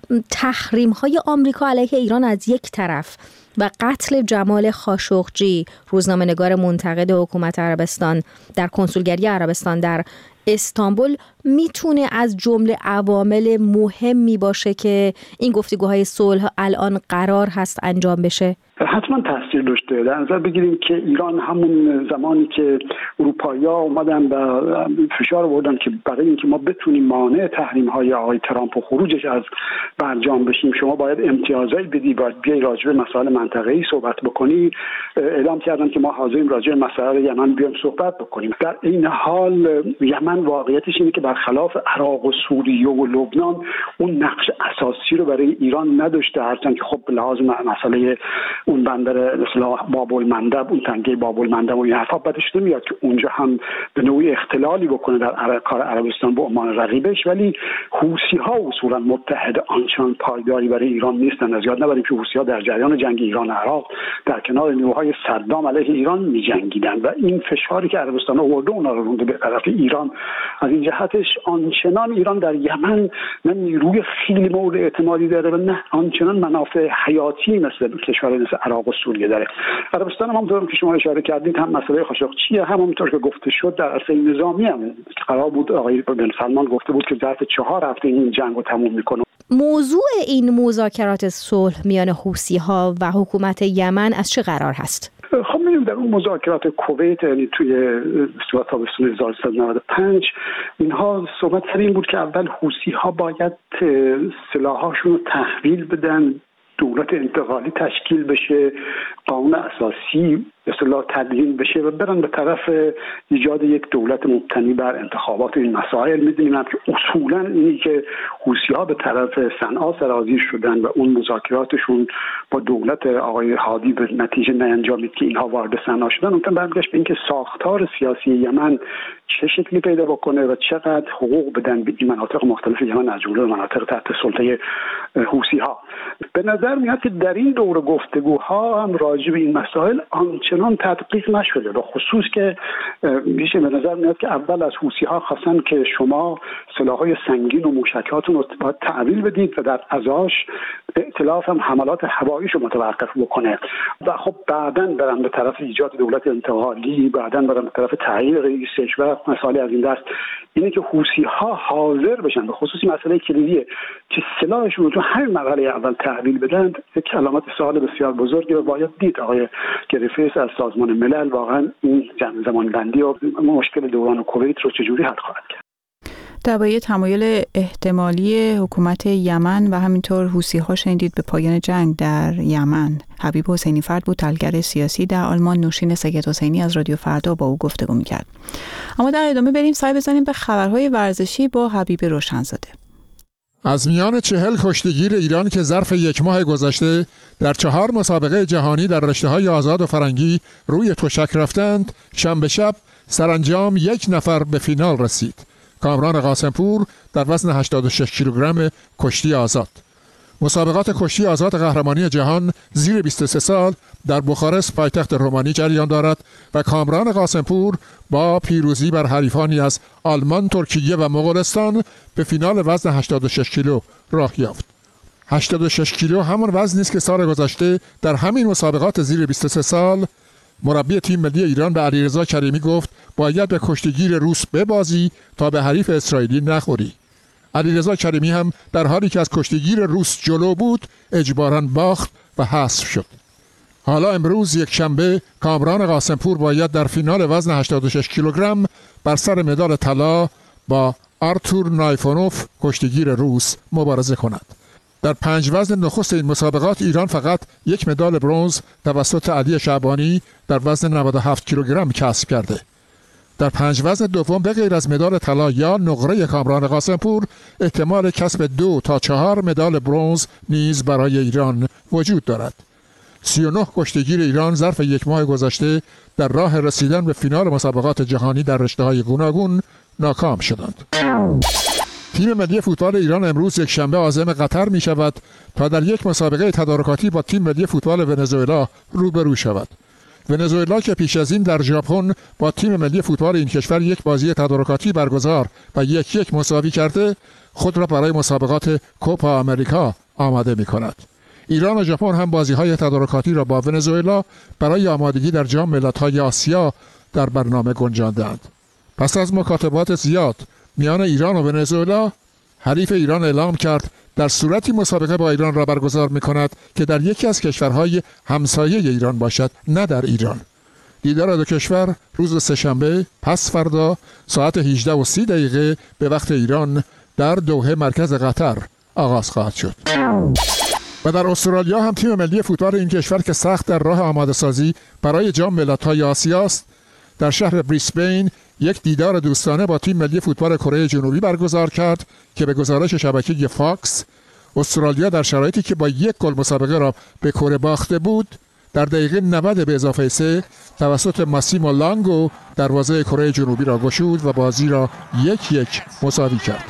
تحریم‌های آمریکا علیه ایران از یک طرف و قتل جمال خاشقجی، روزنامه‌نگار منتقد حکومت عربستان، در کنسولگری عربستان در استانبول میتونه از جمله عوامل مهمی باشه که این گفتگوهای صلح الان قرار هست انجام بشه؟ حتما تاثیر داشته. در نظر بگیریم که ایران همون زمانی که اروپایی‌ها اومدن و فشار آوردن که برای اینکه ما بتونیم مانع تحریم‌های آقای ترامپ و خروجش از برجام بشیم، شما باید امتیازایی بدی، باید بیای راجع به مسائل منطقه‌ای صحبت بکنی، اعلام کردن که ما حاضریم راجع به مسائل یمن بیایم صحبت بکنیم. در این حال یمن واقعیتش اینه که برخلاف عراق و سوریه و لبنان اون نقش اساسی رو برای ایران نداشته، هرچند که خب به لحاظ مسئله اون بندر مثلا باب المندب، اون تنگه باب المندب و این حرفا بدش نمیاد که اونجا هم به نوعی اختلالی بکنه در کار عربستان با عمان رقیبش. ولی حوثی‌ها اصولا متحد آنچنان پایداری برای ایران نیستن. از یاد نبریم که حوثی‌ها در جریان جنگ ایران عراق در کنار نیروهای صدام علیه ایران می‌جنگیدن و این فشاری که عربستان آورده اونا رو رونده به طرف ایران. از این جهتش آنچنان ایران در یمن نه نیروی خیلی مورد اعتمادی داره و نه آنچنان منافع حیاتی مثل کشور مثل عراق و سوریه داره. عربستان هم همونطور که شما اشاره کردید هم مسئله خاشقچیه، هم همونطور که گفته شد در عرصه نظامی هم که قرار بود آقای بن سلمان گفته بود که ظرف چهار هفته این جنگ رو تموم میکنه. موضوع این مذاکرات صلح میان حوثی‌ها و حکومت یمن از چه قرار هست؟ خب می‌بینیم در اون مذاکرات کویت، یعنی توی استوا تابستون هزار و سیصد و نود و پنج، اینها صحبت سر این بود که اول حوثی‌ها باید سلاح‌هاشون رو تحویل بدن، دولت انتقالی تشکیل بشه، قانون اساسی اصطلاح تدوین بشه و برن به طرف ایجاد یک دولت مبتنی بر انتخابات. این مسائل می‌دونیم هم که اصولاً اینی که حوثی‌ها به طرف صنعا سرازیر شدن و اون مذاکراتشون با دولت آقای هادی به نتیجه نینجامید که اینها وارد صنعا شدن. اون برمیگشت به اینکه ساختار سیاسی یمن چه شکلی پیدا بکنه و چقدر حقوق بدن به این مناطق مختلف یمن از جمله مناطق تحت سلطه حوثی‌ها. به نظر میاد که در این دور گفتگوها هم راجع به این مسائل آنچنان تدقیق نشده، به خصوص که میشه به نظر میاد که اول از حوثی‌ها خواستن که شما سلاح‌های سنگین و موشکاتون رو باید تحویل بدید و در ازاش ائتلاف هم حملات هواییش رو متوقف بکنه و خب بعداً برن به طرف ایجاد دولت انتقالی، بعداً برن به طرف تعیین رئیسش و مسائل از این دست. اینه که حوثی‌ها حاضر بشن به خصوص مسئله کلیدیه که سلاحشون رو تو همین مرحله اول تحویل بدن، یک علامت سوال بسیار بزرگی رو باید دید. شنید آقای گریفیس از سازمان ملل واقعا این زمان بندی و مشکل دوران کویت رو چجوری حل خواهد کرد. درباره تمایل احتمالی حکومت یمن و همینطور حوثی‌ها شنیدید به پایان جنگ در یمن. حبیب حسینی فرد بود، تحلیلگر سیاسی در آلمان. نوشین سید حسینی از رادیو فردا با او گفتگو می‌کرد. اما در ادامه بریم سعی بزنیم به خبرهای ورزشی با حبیب روشنزاده. از میان چهل کشتیگیر ایران که ظرف یک ماه گذشته در چهار مسابقه جهانی در رشته‌های آزاد و فرنگی روی تشک رفتند، شنبه شب سرانجام یک نفر به فینال رسید. کامران قاسمپور در وزن هشتاد و شش کیلوگرم کشتی آزاد. مسابقات کشتی آزاد قهرمانی جهان زیر بیست و سه سال در بخارست پایتخت رومانی جریان دارد و کامران قاسمپور با پیروزی بر حریفانی از آلمان، ترکیه و مغولستان به فینال وزن هشتاد و شش کیلو راه یافت. هشتاد و شش کیلو همان وزنی است که سال گذشته در همین مسابقات زیر بیست و سه سال مربی تیم ملی ایران به علیرضا کریمی گفت باید به کشتیگیر روس ببازی تا به حریف اسرائیلی نخوری. علیرضا کریمی هم در حالی که از کشتیگیر روس جلو بود اجباراً باخت و حذف شد. حالا امروز یک شنبه کامران قاسمپور باید در فینال وزن هشتاد و شش کیلوگرم بر سر مدال طلا با آرتور نایفونوف کشتیگیر روس مبارزه کند. در پنج وزن نخست این مسابقات ایران فقط یک مدال برنز توسط علی شعبانی در وزن نود و هفت کیلوگرم کسب کرده. در پنج وزن دوم به غیر از مدال طلا یا نقره کامران قاسمپور احتمال کسب دو تا چهار مدال برنز نیز برای ایران وجود دارد. سی و نه کشتیگیر ایران ظرف یک ماه گذشته در راه رسیدن به فینال مسابقات جهانی در رشته‌های گوناگون ناکام شدند. تیم ملی فوتبال ایران امروز یک شنبه عازم قطر می شود تا در یک مسابقه تدارکاتی با تیم ملی فوتبال ونزوئلا روبرو شود. ونزوئلا که پیش از این در ژاپن با تیم ملی فوتبال این کشور یک بازی تدارکاتی برگزار و یک یک مساوی کرده، خود را برای مسابقات کوپا آمریکا آماده می کند. ایران و ژاپن هم بازی‌های تدارکاتی را با ونزوئلا برای آمادگی در جام ملت‌های آسیا در برنامه گنجاندند. پس از مکاتبات زیاد میان ایران و ونزوئلا، حریف ایران اعلام کرد در صورتی مسابقه با ایران را برگزار می‌کند که در یکی از کشورهای همسایه ایران باشد، نه در ایران. دیدار دو کشور روز سه‌شنبه پس فردا ساعت هجده و سی دقیقه به وقت ایران در دوحه مرکز قطر آغاز خواهد شد. و در استرالیا هم تیم ملی فوتبال این کشور که سخت در راه آماده سازی برای جام ملت‌های آسیا است، در شهر بریسبین یک دیدار دوستانه با تیم ملی فوتبال کره جنوبی برگزار کرد که به گزارش شبکه فاکس استرالیا در شرایطی که با یک گل مسابقه را به کره باخته بود، در دقیقه نود به اضافه سه توسط ماسیمو لانگو دروازه کره جنوبی را گشود و بازی را یک یک مساوی کرد.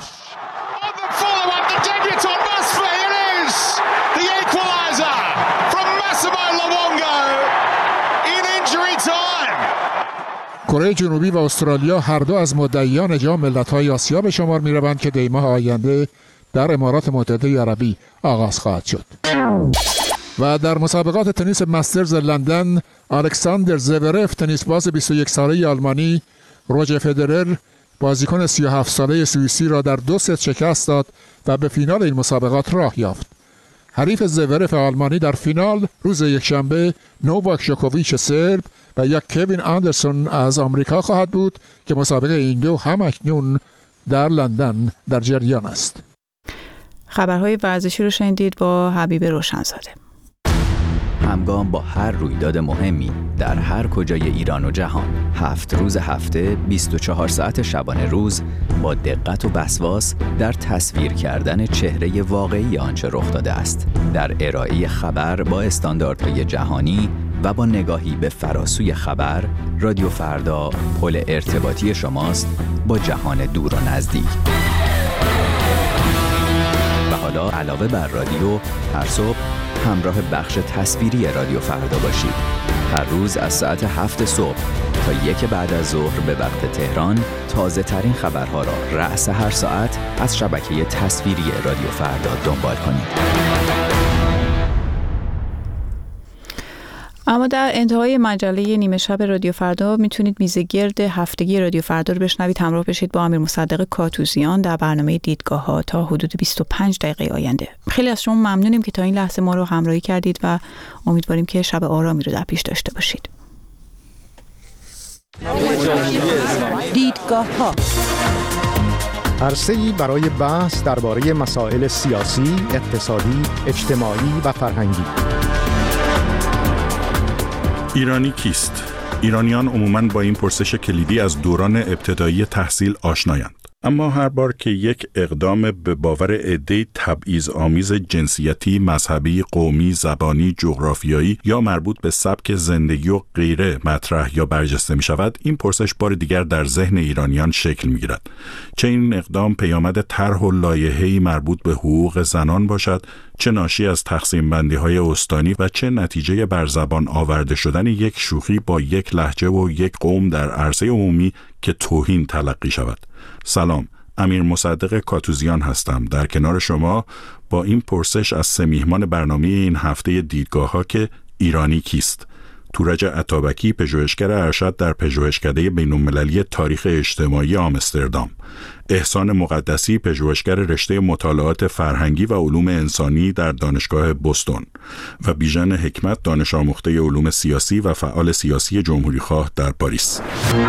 کره جنوبی و استرالیا هر دو از مدعیان جام ملت‌های آسیا به شمار می‌روند که دی ماه آینده در امارات متحده عربی آغاز خواهد شد. و در مسابقات تنیس مسترز لندن، الکساندر زورف تنیس باز بیست و یک ساله آلمانی روجر فدرر بازیکن سی و هفت ساله سوئیسی را در دو ست شکست داد و به فینال این مسابقات راه یافت. حریف زورف آلمانی در فینال روز یکشنبه نوواک جوکوویچ سرب و یک کوین آندرسون از آمریکا خواهد بود که مسابقه این دو هم اکنون در لندن در جریان است. خبرهای ورزشی رو شنیدید با حبیب روشنزاده. همگام با هر رویداد مهمی در هر کجای ایران و جهان، هفت روز هفته، بیست و چهار ساعت شبانه روز، با دقت و وسواس در تصویر کردن چهره واقعی آنچه رخ داده است، در ارائه خبر با استانداردهای جهانی و با نگاهی به فراسوی خبر، رادیو فردا پل ارتباطی شماست با جهان دور و نزدیک. و حالا علاوه بر رادیو، هر صبح همراه بخش تصویری رادیو فردا باشید. هر روز از ساعت هفت صبح تا یک بعد از ظهر به وقت تهران تازه ترین خبرها را رأس هر ساعت از شبکه تصویری رادیو فردا دنبال کنید. اما در انتهای مجله نیمه شب رادیو فردا میتونید میزگرد هفتگی رادیو فردا رو بشنوید. همراه بشید با امیر مصدق کاتوزیان در برنامه دیدگاه ها تا حدود بیست و پنج دقیقه آینده. خیلی از شما ممنونیم که تا این لحظه ما رو همراهی کردید و امیدواریم که شب آرامی رو در پیش داشته باشید. دیدگاه ها عرصه‌ای برای بحث درباره مسائل سیاسی، اقتصادی، اجتماعی و فرهنگی. ایرانی کیست؟ ایرانیان عموماً با این پرسش کلیدی از دوران ابتدایی تحصیل آشنایند. اما هر بار که یک اقدام به باور عده‌ای تبعیض‌آمیز جنسیتی، مذهبی، قومی، زبانی، جغرافیایی یا مربوط به سبک زندگی و غیره مطرح یا برجسته می شود، این پرسش بار دیگر در ذهن ایرانیان شکل می گیرد. چه این اقدام پیامد طرح و لایحه‌ای مربوط به حقوق زنان باشد، چه ناشی از تقسیم بندی های استانی و چه نتیجه بر زبان آورده شدن یک شوخی با یک لهجه و یک قوم در عرصه عمومی که توهین تلقی شود. سلام، امیر مصدق کاتوزیان هستم در کنار شما با این پرسش از سه میهمان برنامه این هفته دیدگاه ها که ایرانی کیست؟ تورج عطابکی، پژوهشگر ارشد در پژوهشکده بین‌المللی تاریخ اجتماعی آمستردام، احسان مقدسی، پژوهشگر رشته مطالعات فرهنگی و علوم انسانی در دانشگاه بوستون و بیژن حکمت، دانش آموخته علوم سیاسی و فعال سیاسی جمهوریخواه در پاریس.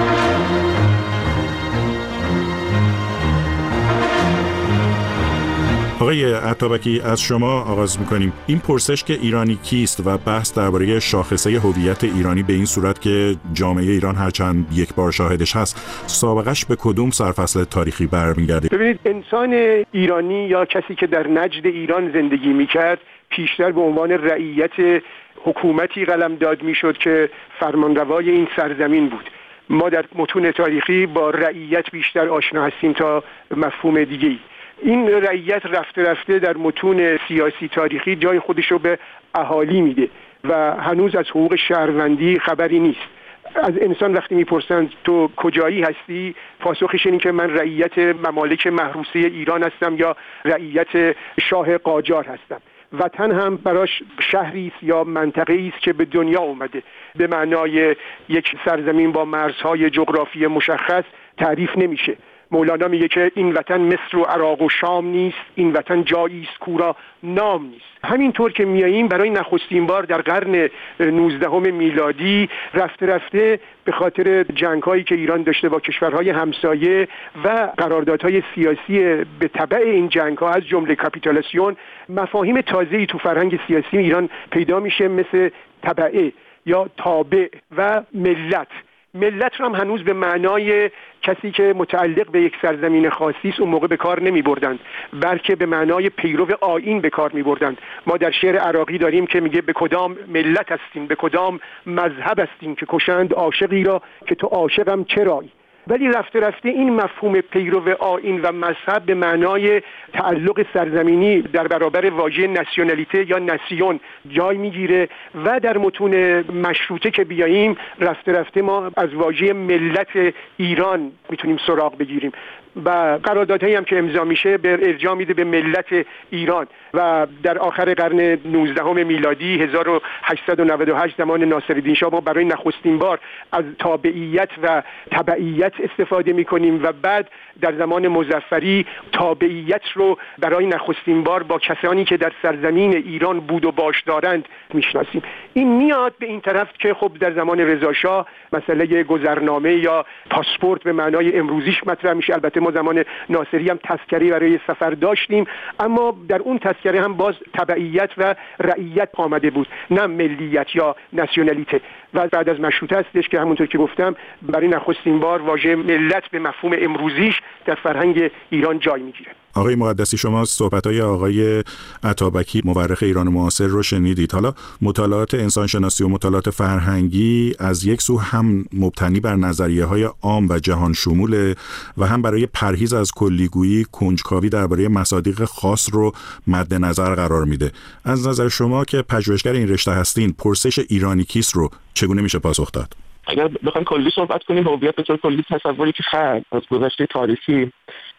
آقای عطابکی، از شما آغاز می‌کنیم. این پرسش که ایرانی کیست و بحث درباره شاخصه هویت ایرانی به این صورت که جامعه ایران هرچند یک بار شاهدش هست، سابقش به کدوم سرفصل تاریخی برمیگرده؟ ببینید، انسان ایرانی یا کسی که در نجد ایران زندگی می‌کرد پیشتر به عنوان رعیت حکومتی قلمداد می‌شد که فرمانروای این سرزمین بود. ما در متون تاریخی با رعیت بیشتر آشنا هستیم تا مفهوم دیگه‌ای. این رعیت رفته رفته در متون سیاسی تاریخی جای خودش رو به اهالی میده و هنوز از حقوق شهروندی خبری نیست. از انسان وقتی میپرسند تو کجایی هستی، پاسخش اینه که من رعیت ممالک محروسه ایران هستم یا رعیت شاه قاجار هستم. وطن هم براش شهری است یا منطقه‌ای است که به دنیا اومده، به معنای یک سرزمین با مرزهای جغرافی مشخص تعریف نمیشه. مولانا میگه که این وطن مصر و عراق و شام نیست، این وطن جایی است کورا نام نیست. همینطور که میاییم برای نخستین بار در قرن نوزدهم میلادی رفته رفته به خاطر جنگ‌هایی که ایران داشته با کشورهای همسایه و قراردادهای سیاسی به تبع این جنگ‌ها از جمله کاپیتولاسیون، مفاهیم تازه‌ای تو فرهنگ سیاسی ایران پیدا میشه، مثل تبعه یا تابع و ملت. ملت رو هم هنوز به معنای کسی که متعلق به یک سرزمین خاصی است اون موقع به کار نمی بردند، بلکه به معنای پیرو آیین به کار می بردند. ما در شعر عراقی داریم که میگه به کدام ملت هستیم، به کدام مذهب هستیم که کشند عاشقی را که تو عاشقم چرایی. ولی رفته رفته این مفهوم پیرو آیین و مذهب به معنای تعلق سرزمینی در برابر واژه ناسیونالیته یا ناسیون جای میگیره و در متون مشروطه که بیاییم رفته رفته ما از واژه ملت ایران میتونیم سراغ بگیریم و قراردادهایی هم که امضا میشه به ارجاع میده به ملت ایران. و در آخر قرن نوزدهم میلادی هزار و هشتصد و نود و هشت زمان ناصرالدین شاه ما برای نخستین بار از تابعیت و تبعیت استفاده میکنیم و بعد در زمان مظفری تابعیت رو برای نخستین بار با کسانی که در سرزمین ایران بود و باش دارند میشناسیم. این میاد به این طرف که خب در زمان رضا شاه مسئله گذرنامه یا پاسپورت به معنای امروزیش مطرح میشه. البته ما زمان ناصری هم تذکره برای سفر داشتیم، اما در اون تذکره هم باز تبعیت و رعیت آمده بود، نه ملیت یا ناسیونالیته. و بعد از مشروطه هستش که همونطور که گفتم برای نخستین بار واژه ملت به مفهوم امروزیش در فرهنگ ایران جای میگیره. آقای مقدسی، شما صحبت‌های آقای عطابکی مورخ ایران معاصر رو شنیدید. حالا مطالعات انسانشناسی و مطالعات فرهنگی از یک سو هم مبتنی بر نظریه‌های عام و جهان شمول و هم برای پرهیز از کلیگویی کنجکاوی درباره مصادیق خاص رو مد نظر قرار میده. از نظر شما که پژوهشگر این رشته هستین، پرسش ایرانی کیست رو چگونه میشه پاسخ داد؟ اگر بخوایم کلی صحبت کنیم، هویت به طور کلی تصوری که خلق از گذشته تاریخی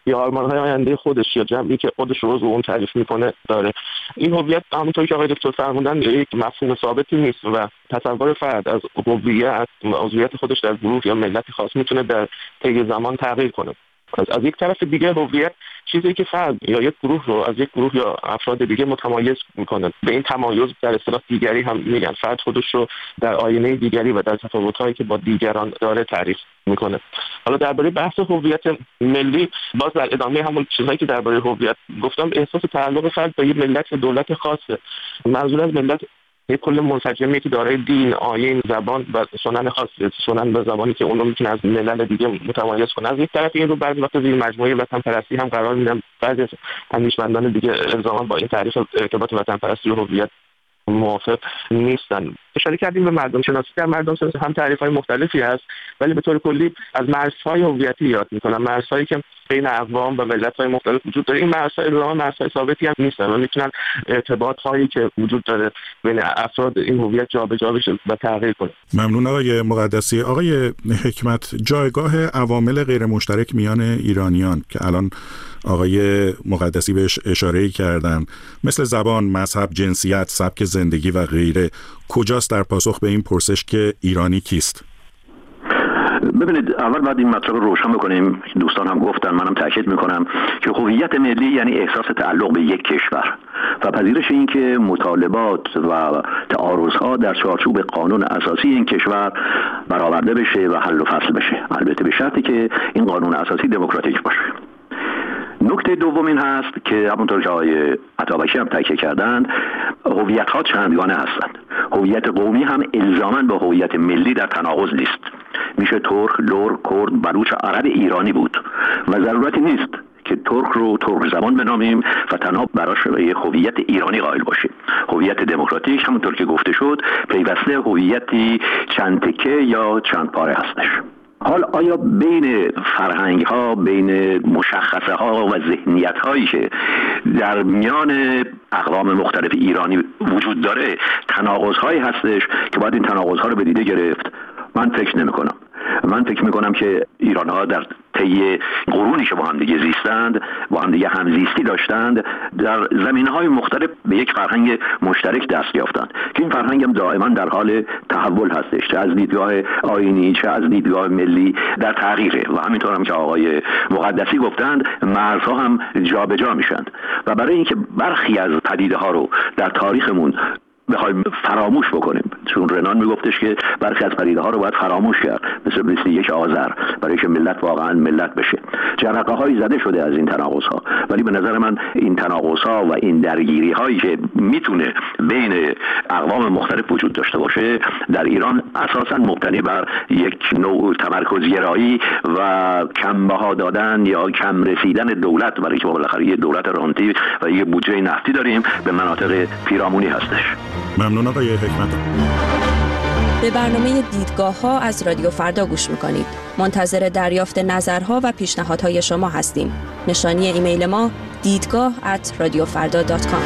یا آرمان‌های آینده خودش یا جمعی که خودش رو رو اون تعریف میکنه داره. این هویت همونطور که آقای دکتر فرمودن یک مفهوم ثابتی نیست و تصور فرد از هویت هویت خودش در گروه یا ملت خاص میتونه در طی زمان تغییر کنه. از, از یک طرف دیگه هویت چیزی که فرد یا یک گروه رو از یک گروه یا افراد دیگه متمایز میکنه. به این تمایز در اصطلاح دیگری هم میگن. فرد خودش رو در آینه دیگری و در تفاوت‌هایی که با دیگران داره تعریف میکنه. حالا درباره بحث هویت ملی، باز در ادامه همون چیزایی که درباره هویت گفتم، احساس تعلق فرد به یک ملت دولت خاصه. منظور از ملت یک کل منسجمی که دارای دین، آیین، زبان و سنن خاصی، سنن و زبانی که اون رو میتونه از ملل دیگه متمایز کنه. از یک طرف این رو بعضی وقت زیر مجموعه وطن پرستی هم قرار میدن. بعضی از اندیشمندان دیگه الزاما با این تعریف ارتباط وطن پرستی و هویت موافق نیستن. اشاره کردیم به مردم شناسی. در مردم شناسی هم تعریف‌های مختلفی هست، ولی به طور کلی از مرزهای هویتی یاد میکنن، مرزهایی که بین اقوام و ملت‌های مختلف وجود داره. این مرزهای الزاما مرزهای ثابتی هم نیستن و میتونن ارتباط‌هایی که وجود داره بین افراد این هویت جابجا بشه و تغییر کنه. ممنون آقای مقدسی. آقای حکمت، جایگاه عوامل غیر مشترک میان ایرانیان که الان آقای مقدسی بهش اشاره کردن، مثل زبان، مذهب، جنسیت، سبک زندگی و غیره، کجاست در پاسخ به این پرسش که ایرانی کیست؟ ببینید، اول باید این مطلب رو روشن بکنیم. دوستان هم گفتن، منم تاکید میکنم که هویت ملی یعنی احساس تعلق به یک کشور و پذیرش این که مطالبات و تعارضها در چارچوب قانون اساسی این کشور برآورده بشه و حل و فصل بشه، البته به شرطی که این قانون اساسی دموکراتیک باشه. نکته دوم این هست که همونطور که آقای عطابکی هم تاکید کردند، هویت‌ها چندگانه هستند. هویت قومی هم الزاماً با هویت ملی در تناقض نیست. میشه ترک، لور، کرد، بلوچ، عرب ایرانی بود و ضرورتی نیست که ترک رو ترک زبان بنامیم و تنها براش یه هویت ایرانی قائل باشیم. هویت دموکراتیک همونطور که گفته شد پیوسته هویتی چند تکه یا چند پاره هستش. حال آیا بین فرهنگ ها، بین مشخصه ها و ذهنیت هایی که در میان اقوام مختلف ایرانی وجود داره تناقض هایی هستش که باید این تناقض ها رو به دیده گرفت؟ من فکر نمی کنم. من فکر می کنم که ایران ها در طی قرونی که با هم دیگه زیستند، با هم دیگه همزیستی داشتند، در زمینه‌های مختلف به یک فرهنگ مشترک دست یافتند که این فرهنگ هم دائما در حال تحول هستش، چه از دیدگاه آیینی چه از دیدگاه ملی در تغییره و همینطور هم که آقای مقدسی گفتند مرزها هم جابجا میشند و برای اینکه برخی از پدیده ها رو در تاریخمون بخوایم فراموش بکنیم، چون رنان میگفتش که برخی از پدیده ها رو باید فراموش کرد، مثل بیست و یک آذر، برای که ملت واقعا ملت بشه. جرقه هایی زده شده از این تناقض ها، ولی به نظر من این تناقض ها و این درگیری هایی که میتونه بین اقوام مختلف وجود داشته باشه در ایران اساسا مبتنی بر یک نوع تمرکزگرایی و کم بها دادن یا کم رسیدن دولت، برای که بالاخره یه دولت رانتی و یه بودجه نفتی داریم، به مناطق پیرامونی هستش. ممنون آقای حکمت. به برنامه دیدگاه ها از رادیو فردا گوش میکنید. منتظر دریافت نظرها و پیشنهادهای شما هستیم. نشانی ایمیل ما دیدگاه ات رادیو فردا دات کام.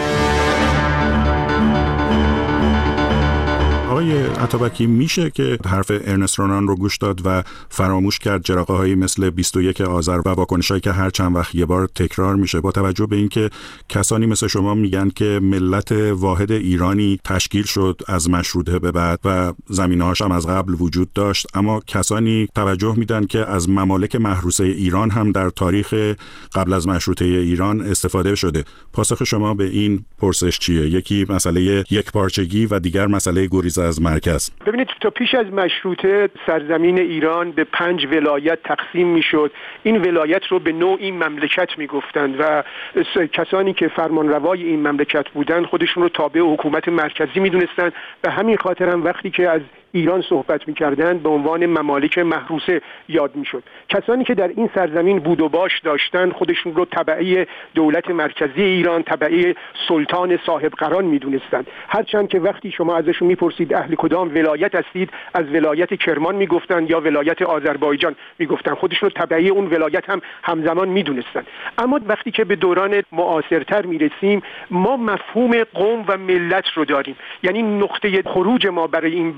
آقای عطابکی، میشه که حرف ارنست رنان رو گوش داد و فراموش کرد جرقه هایی مثل بیست و یک آذر و واکنشایی که هر چند وقت یه بار تکرار میشه، با توجه به اینکه کسانی مثل شما میگن که ملت واحد ایرانی تشکیل شد از مشروطه به بعد و زمینه‌هاش هم از قبل وجود داشت، اما کسانی توجه میدن که از ممالک محروسه ایران هم در تاریخ قبل از مشروطه ایران استفاده شده. پاسخ شما به این پرسش چیه؟ یکی مسئله یکپارچگی و دیگر مسئله گریز از مرکز. ببینید، تا پیش از مشروطه سرزمین ایران به پنج ولایت تقسیم میشد. این ولایت رو به نوعی مملکت میگفتند و کسانی که فرمانروای این مملکت بودند خودشون رو تابع حکومت مرکزی میدونستند. به همین خاطر هم وقتی که از ایران صحبت می‌کردند به عنوان ممالک محروسه یاد می‌شد. کسانی که در این سرزمین بود و باش داشتند خودشون رو تبعی دولت مرکزی ایران، تبعی سلطان صاحب قران می‌دونستند. هرچند که وقتی شما ازشون می‌پرسید اهل کدام ولایت هستید، از ولایت کرمان می‌گفتند یا ولایت آذربایجان می‌گفتند. خودشون رو تبعی اون ولایت هم همزمان می‌دونستند. اما وقتی که به دوران معاصرتر می‌رسیم، ما مفهوم قوم و ملت رو داریم. یعنی نقطه خروج ما برای این بحث این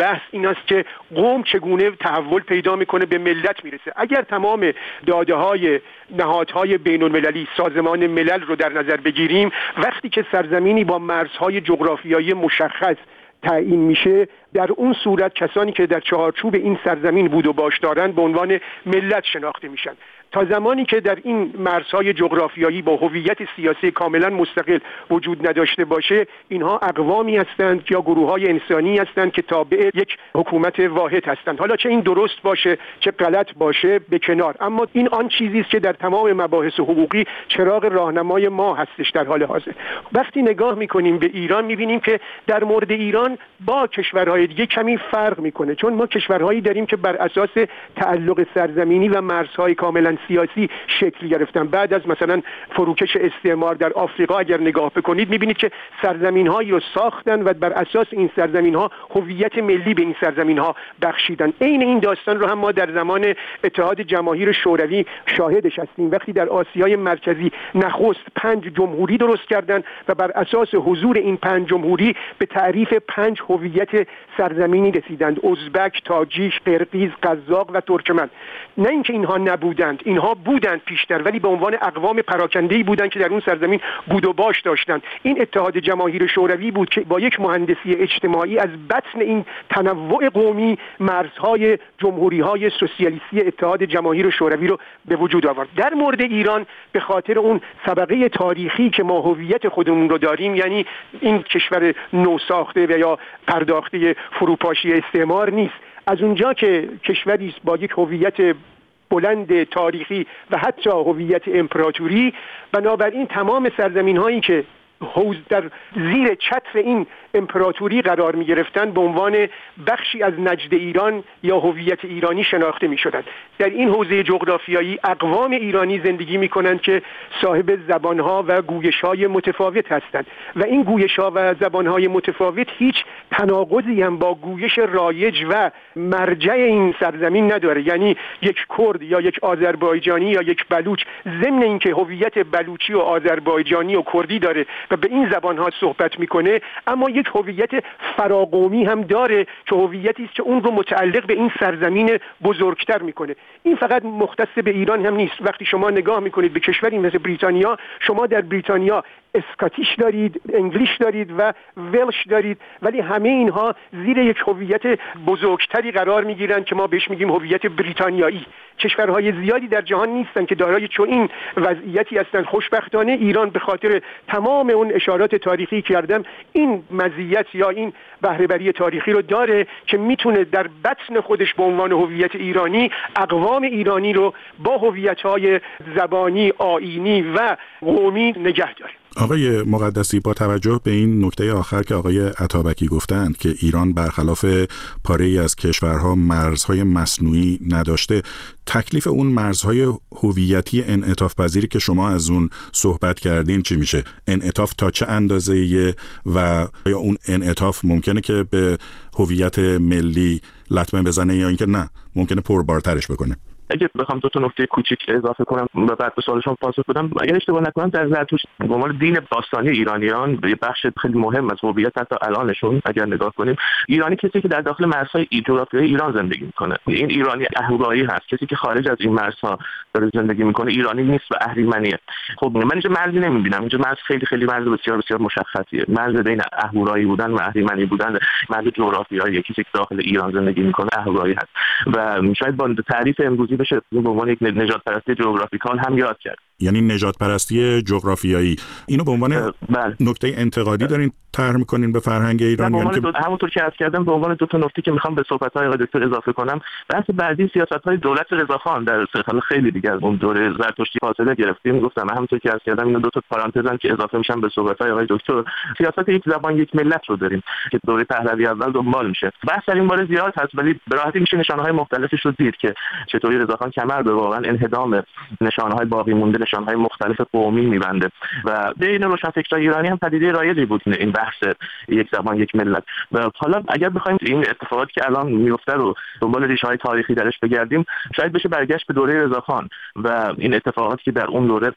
است که قوم چگونه تحول پیدا میکنه به ملت میرسه. اگر تمام داده های نهادهای بین المللی، سازمان ملل رو در نظر بگیریم، وقتی که سرزمینی با مرزهای جغرافیایی مشخص تعیین میشه، در اون صورت کسانی که در چهارچوب این سرزمین بود و باش دارند به عنوان ملت شناخته میشن. تا زمانی که در این مرزهای جغرافیایی با هویت سیاسی کاملا مستقل وجود نداشته باشه، اینها اقوامی هستند یا گروه‌های انسانی هستند که تابع یک حکومت واحد هستند. حالا چه این درست باشه چه غلط باشه به کنار، اما این آن چیزی است که در تمام مباحث حقوقی چراغ راهنمای ما هستش در حال حاضر. وقتی نگاه میکنیم به ایران میبینیم که در مورد ایران با کشورهای دیگه کمی فرق میکنه، چون ما کشورهایی داریم که بر اساس تعلق سرزمینی و مرزهای کاملا سیاسی شکل گرفتن. بعد از مثلا فروکش استعمار در آفریقا اگر نگاه بکنید میبینید که سرزمین‌هایی رو ساختن و بر اساس این سرزمین‌ها هویت ملی به این سرزمین‌ها بخشیدن. عین این داستان رو هم ما در زمان اتحاد جماهیر شوروی شاهدش هستیم، وقتی در آسیای مرکزی نخست پنج جمهوری درست کردند و بر اساس حضور این پنج جمهوری به تعریف پنج هویت سرزمینی رسیدند: ازبک، تاجیک، قرقیز، قزاق و ترکمن. نه اینکه اینها نبودند، اینها بودند پیشتر، ولی به عنوان اقوام پراکنده‌ای بودند که در اون سرزمین بود و باش داشتند. این اتحاد جماهیر شوروی بود که با یک مهندسی اجتماعی از بطن این تنوع قومی مرزهای جمهوری‌های سوسیالیستی اتحاد جماهیر شوروی رو به وجود آورد. در مورد ایران به خاطر اون سابقه تاریخی که ما هویت خودمون رو داریم، یعنی این کشور نوساخته و یا پرداخته فروپاشی استعمار نیست، از اونجا که کشوری است با یک هویت بلند تاریخی و حتی هویت امپراتوری، بنابراین تمام سرزمین هایی که حوز در زیر چتر این امپراتوری قرار می گرفتن به عنوان بخشی از نجد ایران یا هویت ایرانی شناخته می شدند. در این حوزه جغرافیایی اقوام ایرانی زندگی می کنند که صاحب زبانها و گویش‌های متفاوت هستند و این گویش‌ها و زبانهای متفاوت هیچ تناقضی هم با گویش رایج و مرجع این سرزمین نداره. یعنی یک کرد یا یک آذربایجانی یا یک بلوچ ضمن اینکه هویت بلوچی و آذربایجانی و کردی داره و به این زبان‌ها صحبت میکنه، اما یک هویت فراقومی هم داره که هویتی است که اون رو متعلق به این سرزمین بزرگتر میکنه. این فقط مختص به ایران هم نیست. وقتی شما نگاه میکنید به کشوری مثل بریتانیا، شما در بریتانیا اسکاتیش دارید، انگلیش دارید و ولش دارید، ولی همه اینها زیر یک هویت بزرگتری قرار میگیرند که ما بهش میگیم هویت بریتانیایی. کشورهای زیادی در جهان نیستن که دارای چون این وضعیتی هستند. خوشبختانه ایران به خاطر تمام اون اشارات تاریخی کردم این مزیت یا این بهره بری تاریخی رو داره که میتونه در بطن خودش به عنوان هویت ایرانی اقوام ایرانی رو با هویت‌های زبانی، آیینی و قومی نگه داره. آقای مقدسی، با توجه به این نکته آخر که آقای عطابکی گفتند که ایران برخلاف پاره‌ای از کشورها مرزهای مصنوعی نداشته، تکلیف اون مرزهای هویتی انعطاف پذیری که شما از اون صحبت کردین چی میشه؟ انعطاف تا چه اندازه‌ایه و یا اون انعطاف ممکنه که به هویت ملی لطمه بزنه یا اینکه نه ممکنه پربارترش بکنه؟ اگه بخوام دو تا نکته کوچیک اضافه کنم و بعد به سوال شما پاسخ بدم، اگر اشتباه نکنم در زرتشت به عنوان دین باستانی ایرانیان یه بخش خیلی مهم از هویت حتی الانشون اگر نگاه کنیم، ایرانی کسی که در داخل مرزهای جغرافیایی ایران زندگی میکنه. این ایرانی اهورایی هست. کسی که خارج از این مرزها داره زندگی میکنه ایرانی نیست و اهریمنیه. خب من اینجا مرزی نمیبینم. اینجا مرز خیلی خیلی مرز بسیار بسیار مشخصیه. مرز بین اهورایی بودن و اهریمنی بودن، مرز جغرافیایی کسی که داخل ایران زندگی میکنه اهورایی هست و شاید با تعریف امروزی بشه به عنوان یک نژاد پرستی جغرافیکال هم یاد کرد. یعنی نژاد پرستی جغرافیایی اینو به عنوان نکته انتقادی دارین طرح می‌کنین به فرهنگ ایران؟ یعنی که همونطور که عرض کردم به عنوان دو تا نکته که می‌خوام به صحبت‌های آقای دکتر اضافه کنم، بحث بعدی سیاست‌های دولت رضاخان در سال خیلی دیگه از اون دوره زرتشتی فاصله گرفتیم. گفتم همونطور که عرض کردم اینا دو تا پارانتزن که اضافه میشن به صحبت‌های آقای دکتر. سیاست یک زبان یک ملت رو داریم که دوره پهلوی اول دنبال میشه. بحث در این باره زیاد هست ولی به راحتی میشه نشانه‌های مختلفش رو دید که چطوری رضاخان کمر به واقعا انهدام نشانه‌های باقی مونده، نشانه‌های مختلف قومی می‌بنده و بین روشنفکرای ایرانی هم پدیده رایجی بود این بحث یک زبان یک ملت. و حالا اگر بخوایم این اتفاقاتی که الان میفته رو دنبال ریشه‌های تاریخی درش بگردیم، شاید بشه برگشت به دوره رضاخان و این اتفاقاتی که در اون دوره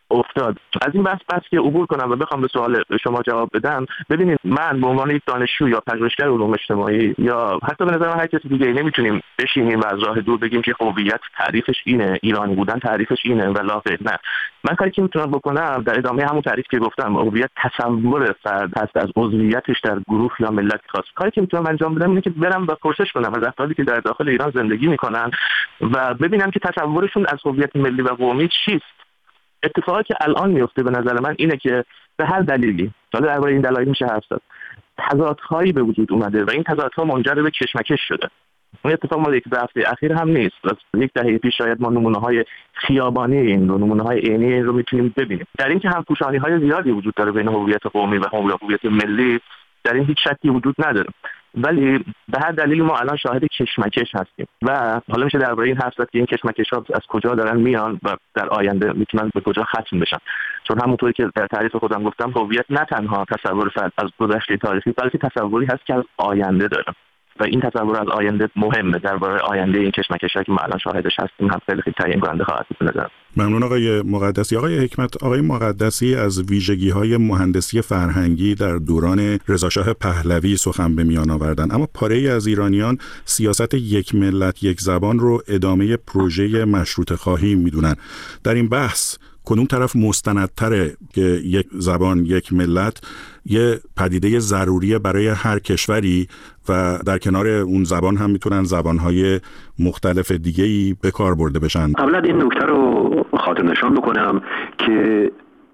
افتاد. از این بحث بس که عبور کنم و بخوام به سوال شما جواب بدم، ببینید من به عنوان یک دانشجو یا پژوهشگر علوم اجتماعی یا حتی به نظر من هر کسی دیگه نمیتونیم بشینیم و از راه دور بگیم که هویت تعریفش اینه، ایرانی بودن تعریفش اینه ولا غیر. نه، من کاری که میتونم بکنم در ادامه همون تعریف که گفتم، هویت تصور فرد هست از عضویتش در گروه یا ملت خاص. کاری که میتونم انجام بدم اینه که برم و پرسش کنم از افرادی که در داخل ایران زندگی میکنن و ببینم که تصورشون از هویت ملی و قومی چیست. اتفاقی که الان میفته به نظر من اینه که به هر دلیلی، حالا درباره این دلایل میشه حرف زد، تضادهایی به وجود اومده و این تضادها منجر به کشمکش شده. اون اتفاق مال یک هفته اخیر هم نیست. از یک دهه پیش شاید ما نمونه‌های خیابانی این رو، نمونه‌های عینی این رو میتونیم ببینیم. در این که همپوشانی‌های زیادی وجود داره بین هویت قومی و هویت ملی، در این هیچ شکی وجود نداره. ولی به هر دلیلی ما الان شاهد کشمکش هستیم و حالا میشه درباره این حرف زد که این کشمکش‌ها از کجا دارن میان و در آینده میتونن به کجا ختم بشن. چون همونطوری که در تعریف خودم گفتم، هویت نه تنها تصور فرد از گذشته تاریخی، بلکه تصوری هست که از آینده داره و این تصور از آینده مهمه. درباره آینده این کشمکش‌ها که ما الان شاهدش هستیم هم خیلی خیلی تعیین کننده خواهد بود به نظرم. ممنون آقای مقدسی. آقای حکمت، آقای مقدسی از ویژگی‌های مهندسی فرهنگی در دوران رضاشاه پهلوی سخن به میان آوردن، اما پاره‌ای از ایرانیان سیاست یک ملت یک زبان رو ادامه پروژه مشروطه خواهی میدونن. در این بحث کدوم طرف مستندتره که یک زبان یک ملت یه پدیده ضروریه برای هر کشوری و در کنار اون زبان هم میتونن زبانهای مختلف دیگه‌ای به کار برده بشن؟ قبلا این نکته رو خاطر نشان بکنم که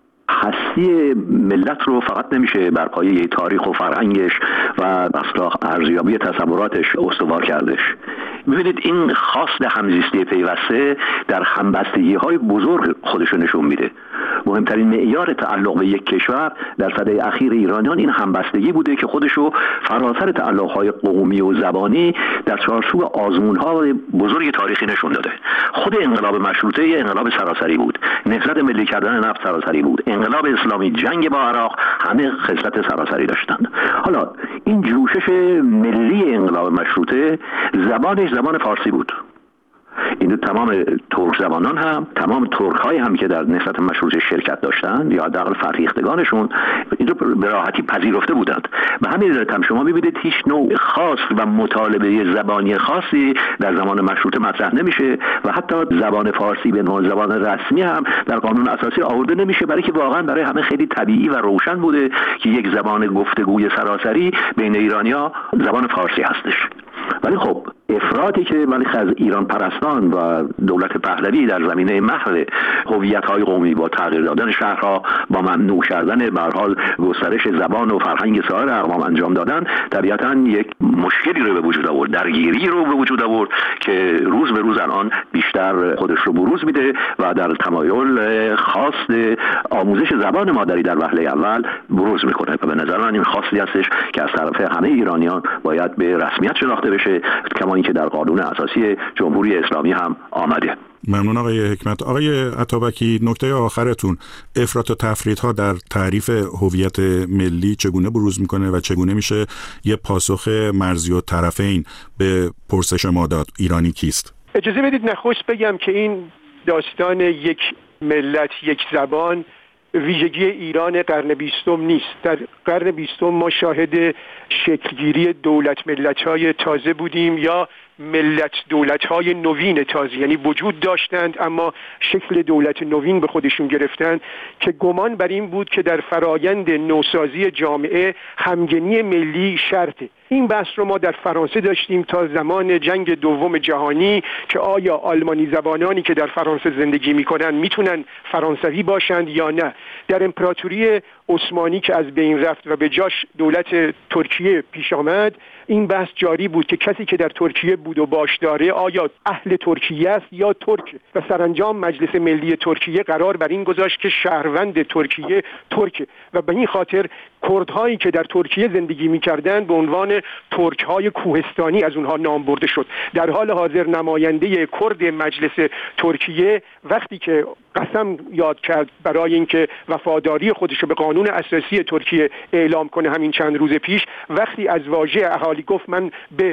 هستی ملت رو فقط نمیشه بر پایه تاریخ و فرهنگش و اصلا ارزیابی تصوراتش استوار کردش. ببینید این خواست همزیستی پیوسته در همبستگی‌های بزرگ خودش رو نشون میده. مهمترین معیار تعلق به یک کشور در سده اخیر ایرانیان این همبستگی بوده که خودش رو فراتر تعلق‌های قومی و زبانی در چارچوب آزمون‌های بزرگ تاریخی نشون داده. خود انقلاب مشروطه انقلاب سراسری بود، نهضت ملی کردن نفت سراسری بود، انقلاب اسلامی، جنگ با عراق، همه خصلت سراسری داشتند. حالا این جوشش ملی انقلاب مشروطه زبانش زبان فارسی بود. این تمام ترک زبانان هم، تمام ترک های هم که در نهضت مشروطه شرکت داشتند یا حداقل فرهیختگانشون این رو به راحتی پذیرفته بودند. به همین علت هم شما می‌بینید هیچ نوع خاص و مطالبه زبانی خاصی در زمان مشروطه مطرح نمیشه و حتی زبان فارسی به عنوان زبان رسمی هم در قانون اساسی آورده نمیشه، برای که واقعا برای همه خیلی طبیعی و روشن بوده که یک زبان گفتگوی سراسری بین ایرانی‌ها زبان فارسی هستش. ولی خب افراطی که ولی از ایران پرستان و دولت پهلوی در زمینه محو هویت‌های قومی با تغییر دادن شهرها، با ممنوع کردن به هر حال گسترش زبان و فرهنگ سایر اقوام انجام دادن، طبیعتاً یک مشکلی رو به وجود آورد، درگیری رو به وجود آورد که روز به روز الان بیشتر خودش رو بروز میده و در تمایل خواست آموزش زبان مادری در وهله اول بروز میکنه و به نظر من این خاصی هستش که از طرف همه ایرانیان باید به رسمیت شناخته بشه، کما اینکه در قانون اساسی جمهوری اسلامی هم آمده. ممنون آقای حکمت. آقای عطابکی، نکته آخرتون، افراط و تفریط‌ها در تعریف هویت ملی چگونه بروز میکنه و چگونه میشه یه پاسخ مرزی و طرفین به پرسش ما داد ایرانی کیست؟ اجازه بدید نخست بگم که این داستان یک ملت یک زبان ویژگی ایران قرن بیستم نیست. در قرن بیستم ما شاهد شکلگیری دولت ملت‌های تازه بودیم یا ملت دولت‌های نوین تازه، یعنی وجود داشتند اما شکل دولت نوین به خودشون گرفتند که گمان بر این بود که در فرایند نوسازی جامعه همگنی ملی شرطه. این بحث رو ما در فرانسه داشتیم تا زمان جنگ دوم جهانی که آیا آلمانی زبانانی که در فرانسه زندگی میکنن میتونن فرانسوی باشند یا نه. در امپراتوری عثمانی که از بین رفت و به جاش دولت ترکیه پیش آمد، این بحث جاری بود که کسی که در ترکیه بود و باش داره آیا اهل ترکیه است یا ترک، و سرانجام مجلس ملی ترکیه قرار بر این گذاشت که شهروند ترکیه ترک و به این خاطر کردهایی که در ترکیه زندگی می‌کردند به عنوان ترک‌های کوهستانی از اونها نام برده شد. در حال حاضر نماینده کرد مجلس ترکیه وقتی که قسم یاد کرد برای اینکه وفاداری خودش رو به قانون اساسی ترکیه اعلام کنه همین چند روز پیش، وقتی از واژه اهالی گفت من به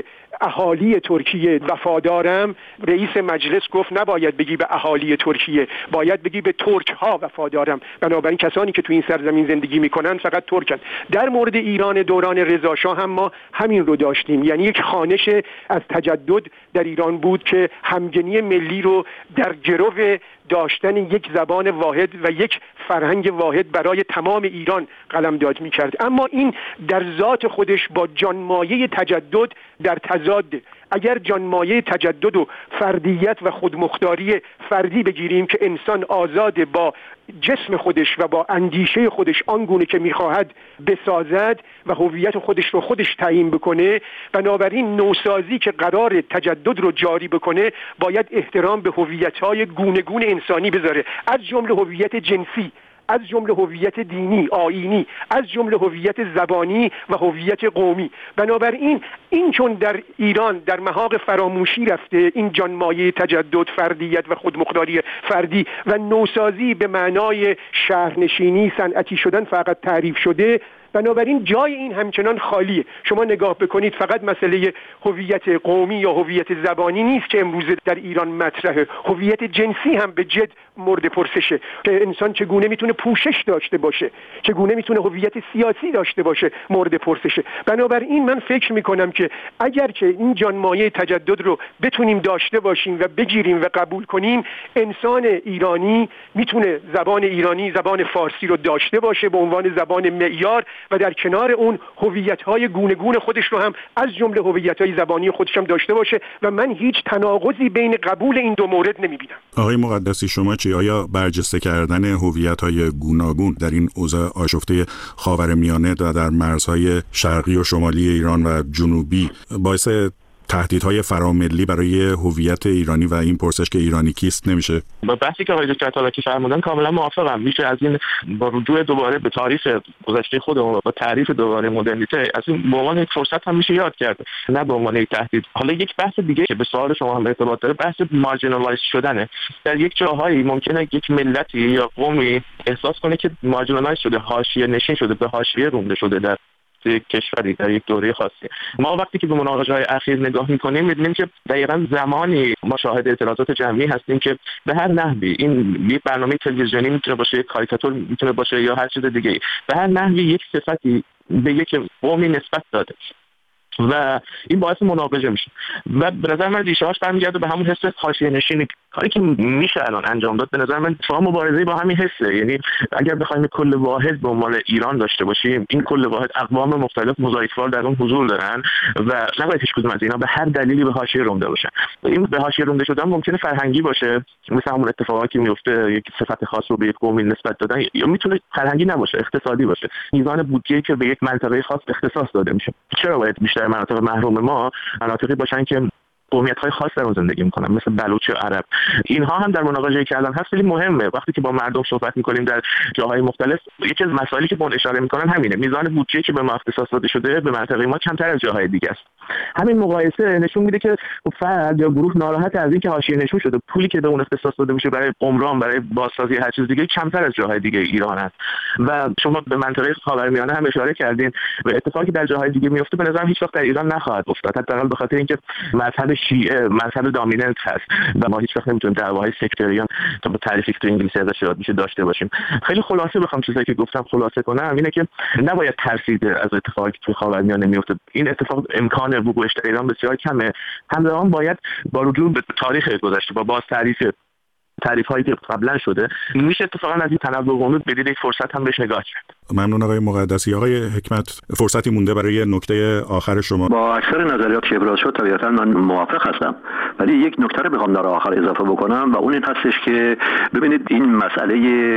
اهالی ترکیه وفادارم، رئیس مجلس گفت نباید بگی به اهالی ترکیه، باید بگی به ترک ها وفادارم. بنابراین کسانی که تو این سرزمین زندگی میکنن فقط ترکن. در مورد ایران دوران رضا شاه هم ما همین رو داشتیم، یعنی یک خوانش از تجدد در ایران بود که همگنی ملی رو در گرو داشتن یک زبان واحد و یک فرهنگ واحد برای تمام ایران قلمداد می‌کرد. اما این در ذات خودش با جانمایه تجدد در تضاد. اگر جانمایه تجدد و فردیت و خودمختاری فردی بگیریم که انسان آزاد با جسم خودش و با اندیشه خودش آنگونه که میخواهد بسازد و هویت خودش رو خودش تعیین بکنه، بنابراین نوسازی که قرار تجدد رو جاری بکنه باید احترام به هویت‌های گوناگون انسانی بذاره، از جمله هویت جنسی، از جمله هویت دینی، آیینی، از جمله هویت زبانی و هویت قومی. بنابراین این چون در ایران در محاق فراموشی رفته، این جانمایه تجدد، فردیت و خودمختاری فردی و نوسازی به معنای شهرنشینی، صنعتی شدن فقط تعریف شده، بنابراین جای این همچنان خالیه. شما نگاه بکنید فقط مسئله هویت قومی یا هویت زبانی نیست که امروزه در ایران مطرحه، هویت جنسی هم به جد مورد پرسشه که انسان چگونه میتونه پوشش داشته باشه، چگونه میتونه هویت سیاسی داشته باشه، مورد پرسشه. بنابراین من فکر میکنم که اگر که این جانمایه تجدد رو بتونیم داشته باشیم و بگیریم و قبول کنیم، انسان ایرانی میتونه زبان ایرانی، زبان فارسی رو داشته باشه به عنوان زبان معیار و در کنار اون هویت‌های گوناگون خودش رو هم از جمله هویت‌های زبانی خودش هم داشته باشه و من هیچ تناقضی بین قبول این دو مورد نمی‌بینم. آقای مقدسی شما چی؟ آیا برجسته کردن هویت‌های گوناگون در این اوضاع آشفته خاورمیانه و در مرزهای شرقی و شمالی ایران و جنوبی باعث تهدیدهای فراملی برای هویت ایرانی و این پرسش که ایرانی کیست نمیشه؟ با بحثی که آقای دکتر طالقی فرمودن کاملا موافقم. میشه از این با رجوع دوباره به تاریخ گذشته خودمون با تعریف دوباره مدرنیته از این به عنوان یک فرصت هم میشه یاد کرد، نه به عنوان یک تهدید. حالا یک بحث دیگه که به سوال شما هم ارتباط داره، بحث مارجینالایز شدنه. در یک جاهایی ممکنه یک ملتی یا قومی احساس کنه که مارجینالایز شده، حاشیه نشین شده، به حاشیه رونده شده در یک کشوری در یک دوره خاصی. ما وقتی که به مناقشه‌های اخیر نگاه می‌کنیم می‌بینیم که دقیقاً زمانی ما شاهد اعتراضات جمعی هستیم که به هر نحوی این یک برنامه تلویزیونی میتونه باشه، یک کاریکاتور میتونه باشه یا هر چیز دیگه، به هر نحوی یک صفتی به یک قومی نسبت داده و این باعث مناقشه میشه و به نظر من ریشه‌هاش برمیگرده به همون حس حاشیه نشینی. کاری که میشه الان انجام داد به نظر من شما مبارزه با همین حسه. یعنی اگر بخوایم کل واحد به عنوان ایران داشته باشیم، این کل واحد اقوام مختلف مضایفوار در اون حضور دارن و نباید هیچ کدوم از اینا به هر دلیلی به حاشیه رونده باشن. این به حاشیه رونده شدن ممکنه فرهنگی باشه، مثل همون اتفاقاتی که میفته یک صفت خاص رو به یک قومی نسبت دادن، یا میتونه فرهنگی نباشه، اقتصادی باشه، میزان بودجه‌ای که به یک منطقه خاص اختصاص داده میشه. چرا باید بیشتر مناطق محروم ما مناطقی باشن که قومیت‌های خاص در اون زندگی می‌کنن، مثل بلوچ و عرب؟ اینها هم در مناقشه که الان هست خیلی مهمه. وقتی که با مردم صحبت می‌کنیم در جاهای مختلف، یکی از مسائلی که به اون اشاره می‌کنن همینه، میزان بودجه‌ای که به ما اختصاص داده شده به منطقه ما کمتر از جاهای دیگه است. همین مقایسه نشون میده که فرد یا گروه ناراحت از اینکه حاشیه نشون شده، پولی که به اون اختصاص داده میشه برای عمران، برای بازسازی هر چیز دیگه کمتر از جاهای دیگه ایران است. و شما به منطقه خاورمیانه هم اشاره کردین و اتفاقی در جاهای دیگه میفته به نظرم هیچ وقت در ایران نخواهد افتاد، حداقل به خاطر اینکه مذهب شیعه مذهب دامیننت هست و ما هیچ وقت نمیتونیم دعواهای سکتریان تا به تعریفی که تو انگلیسی ازش یاد میشه داشته باشیم. خیلی خلاصه بخوام چیزایی که گفتم خلاصه کنم اینه که نباید ترسید از اتفاقی که تو خاورمیانه میفته. این اتفاق امکان وقوعش در ایران بسیار کمه. همزمان باید با رجوع به تاریخ گذشته با باز تعریف تعریف هایی که قبلا شده میشه اتفاقا از این تنوع قومی بدید یک فرصت هم بهش نگاه کرد. ممنون آقای مقدسی. آقای حکمت، فرصتی مونده برای نکته آخر شما. با اکثر نظریات که ابراز شد طبیعتا من موافق هستم، ولی یک نکته رو بخوام در آخر اضافه بکنم و اون این هستش که ببینید این مسئله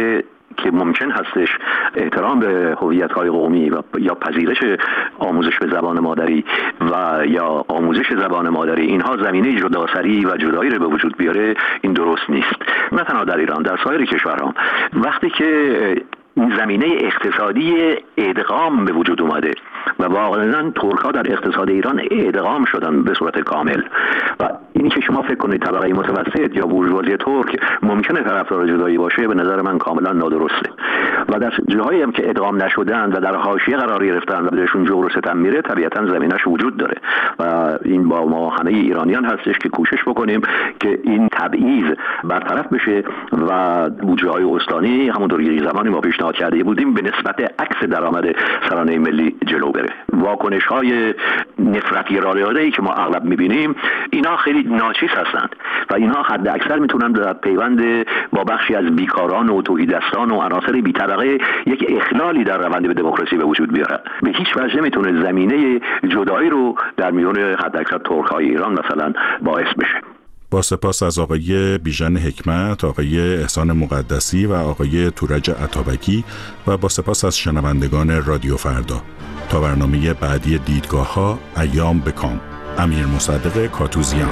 که ممکن هستش احترام به هویت‌های قومی و یا پذیرش آموزش به زبان مادری و یا آموزش زبان مادری اینها زمینه جداسری و جدایی رو به وجود بیاره، این درست نیست. نه تنها در ایران، در سایر کشورها وقتی که زمینه اقتصادی ادغام به وجود اومده و واقعا ترک‌ها در اقتصاد ایران ادغام شدن به صورت کامل و این این که شما فکر کنید طبقه متوسط یا بورژوازی ترک ممکنه طرفدار جدایی باشه، به نظر من کاملا نادرسته. و در جاهایی هم که ادغام نشدن و در حاشیه قرار گرفتن و بهشون جور و ستم میره، طبیعتا زمینش وجود داره و این با ما همه ایرانیان هستش که کوشش بکنیم که این تبعیض برطرف بشه و بودجه‌های استانی همونطور که زمانی ما پیشنهاد کرده بودیم به نسبت عکس درآمد سرانه ملی جلو بره. واکنش‌های نفرتی رادیویی که ما اغلب می‌بینیم اینا خیلی ناچیز هستند و اینها حد اکثر میتونن در پیوند با بخشی از بیکاران و توحیدستان و عناصر بی‌طبقه یک اخلالی در روند به دموکراسی به وجود بیارن. به هیچ وجه نمیتونه زمینه جدایی رو در میون حد اکثر ترک‌های ایران مثلا باعث بشه. با سپاس از آقای بیژن حکمت، آقای احسان مقدسی و آقای تورج عطابکی و با سپاس از شنوندگان رادیو فردا. تا برنامه بعدی دیدگاه‌ها، ایام بکام. امیر مصدق کاتوزیان.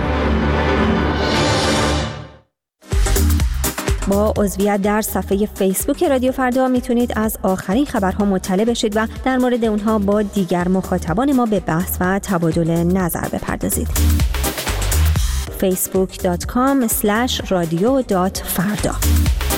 با عضویت در صفحه فیسبوک رادیو فردا میتونید از آخرین خبرها مطلع بشید و در مورد اونها با دیگر مخاطبان ما به بحث و تبادل نظر بپردازید. facebook dot com slash radio dot farda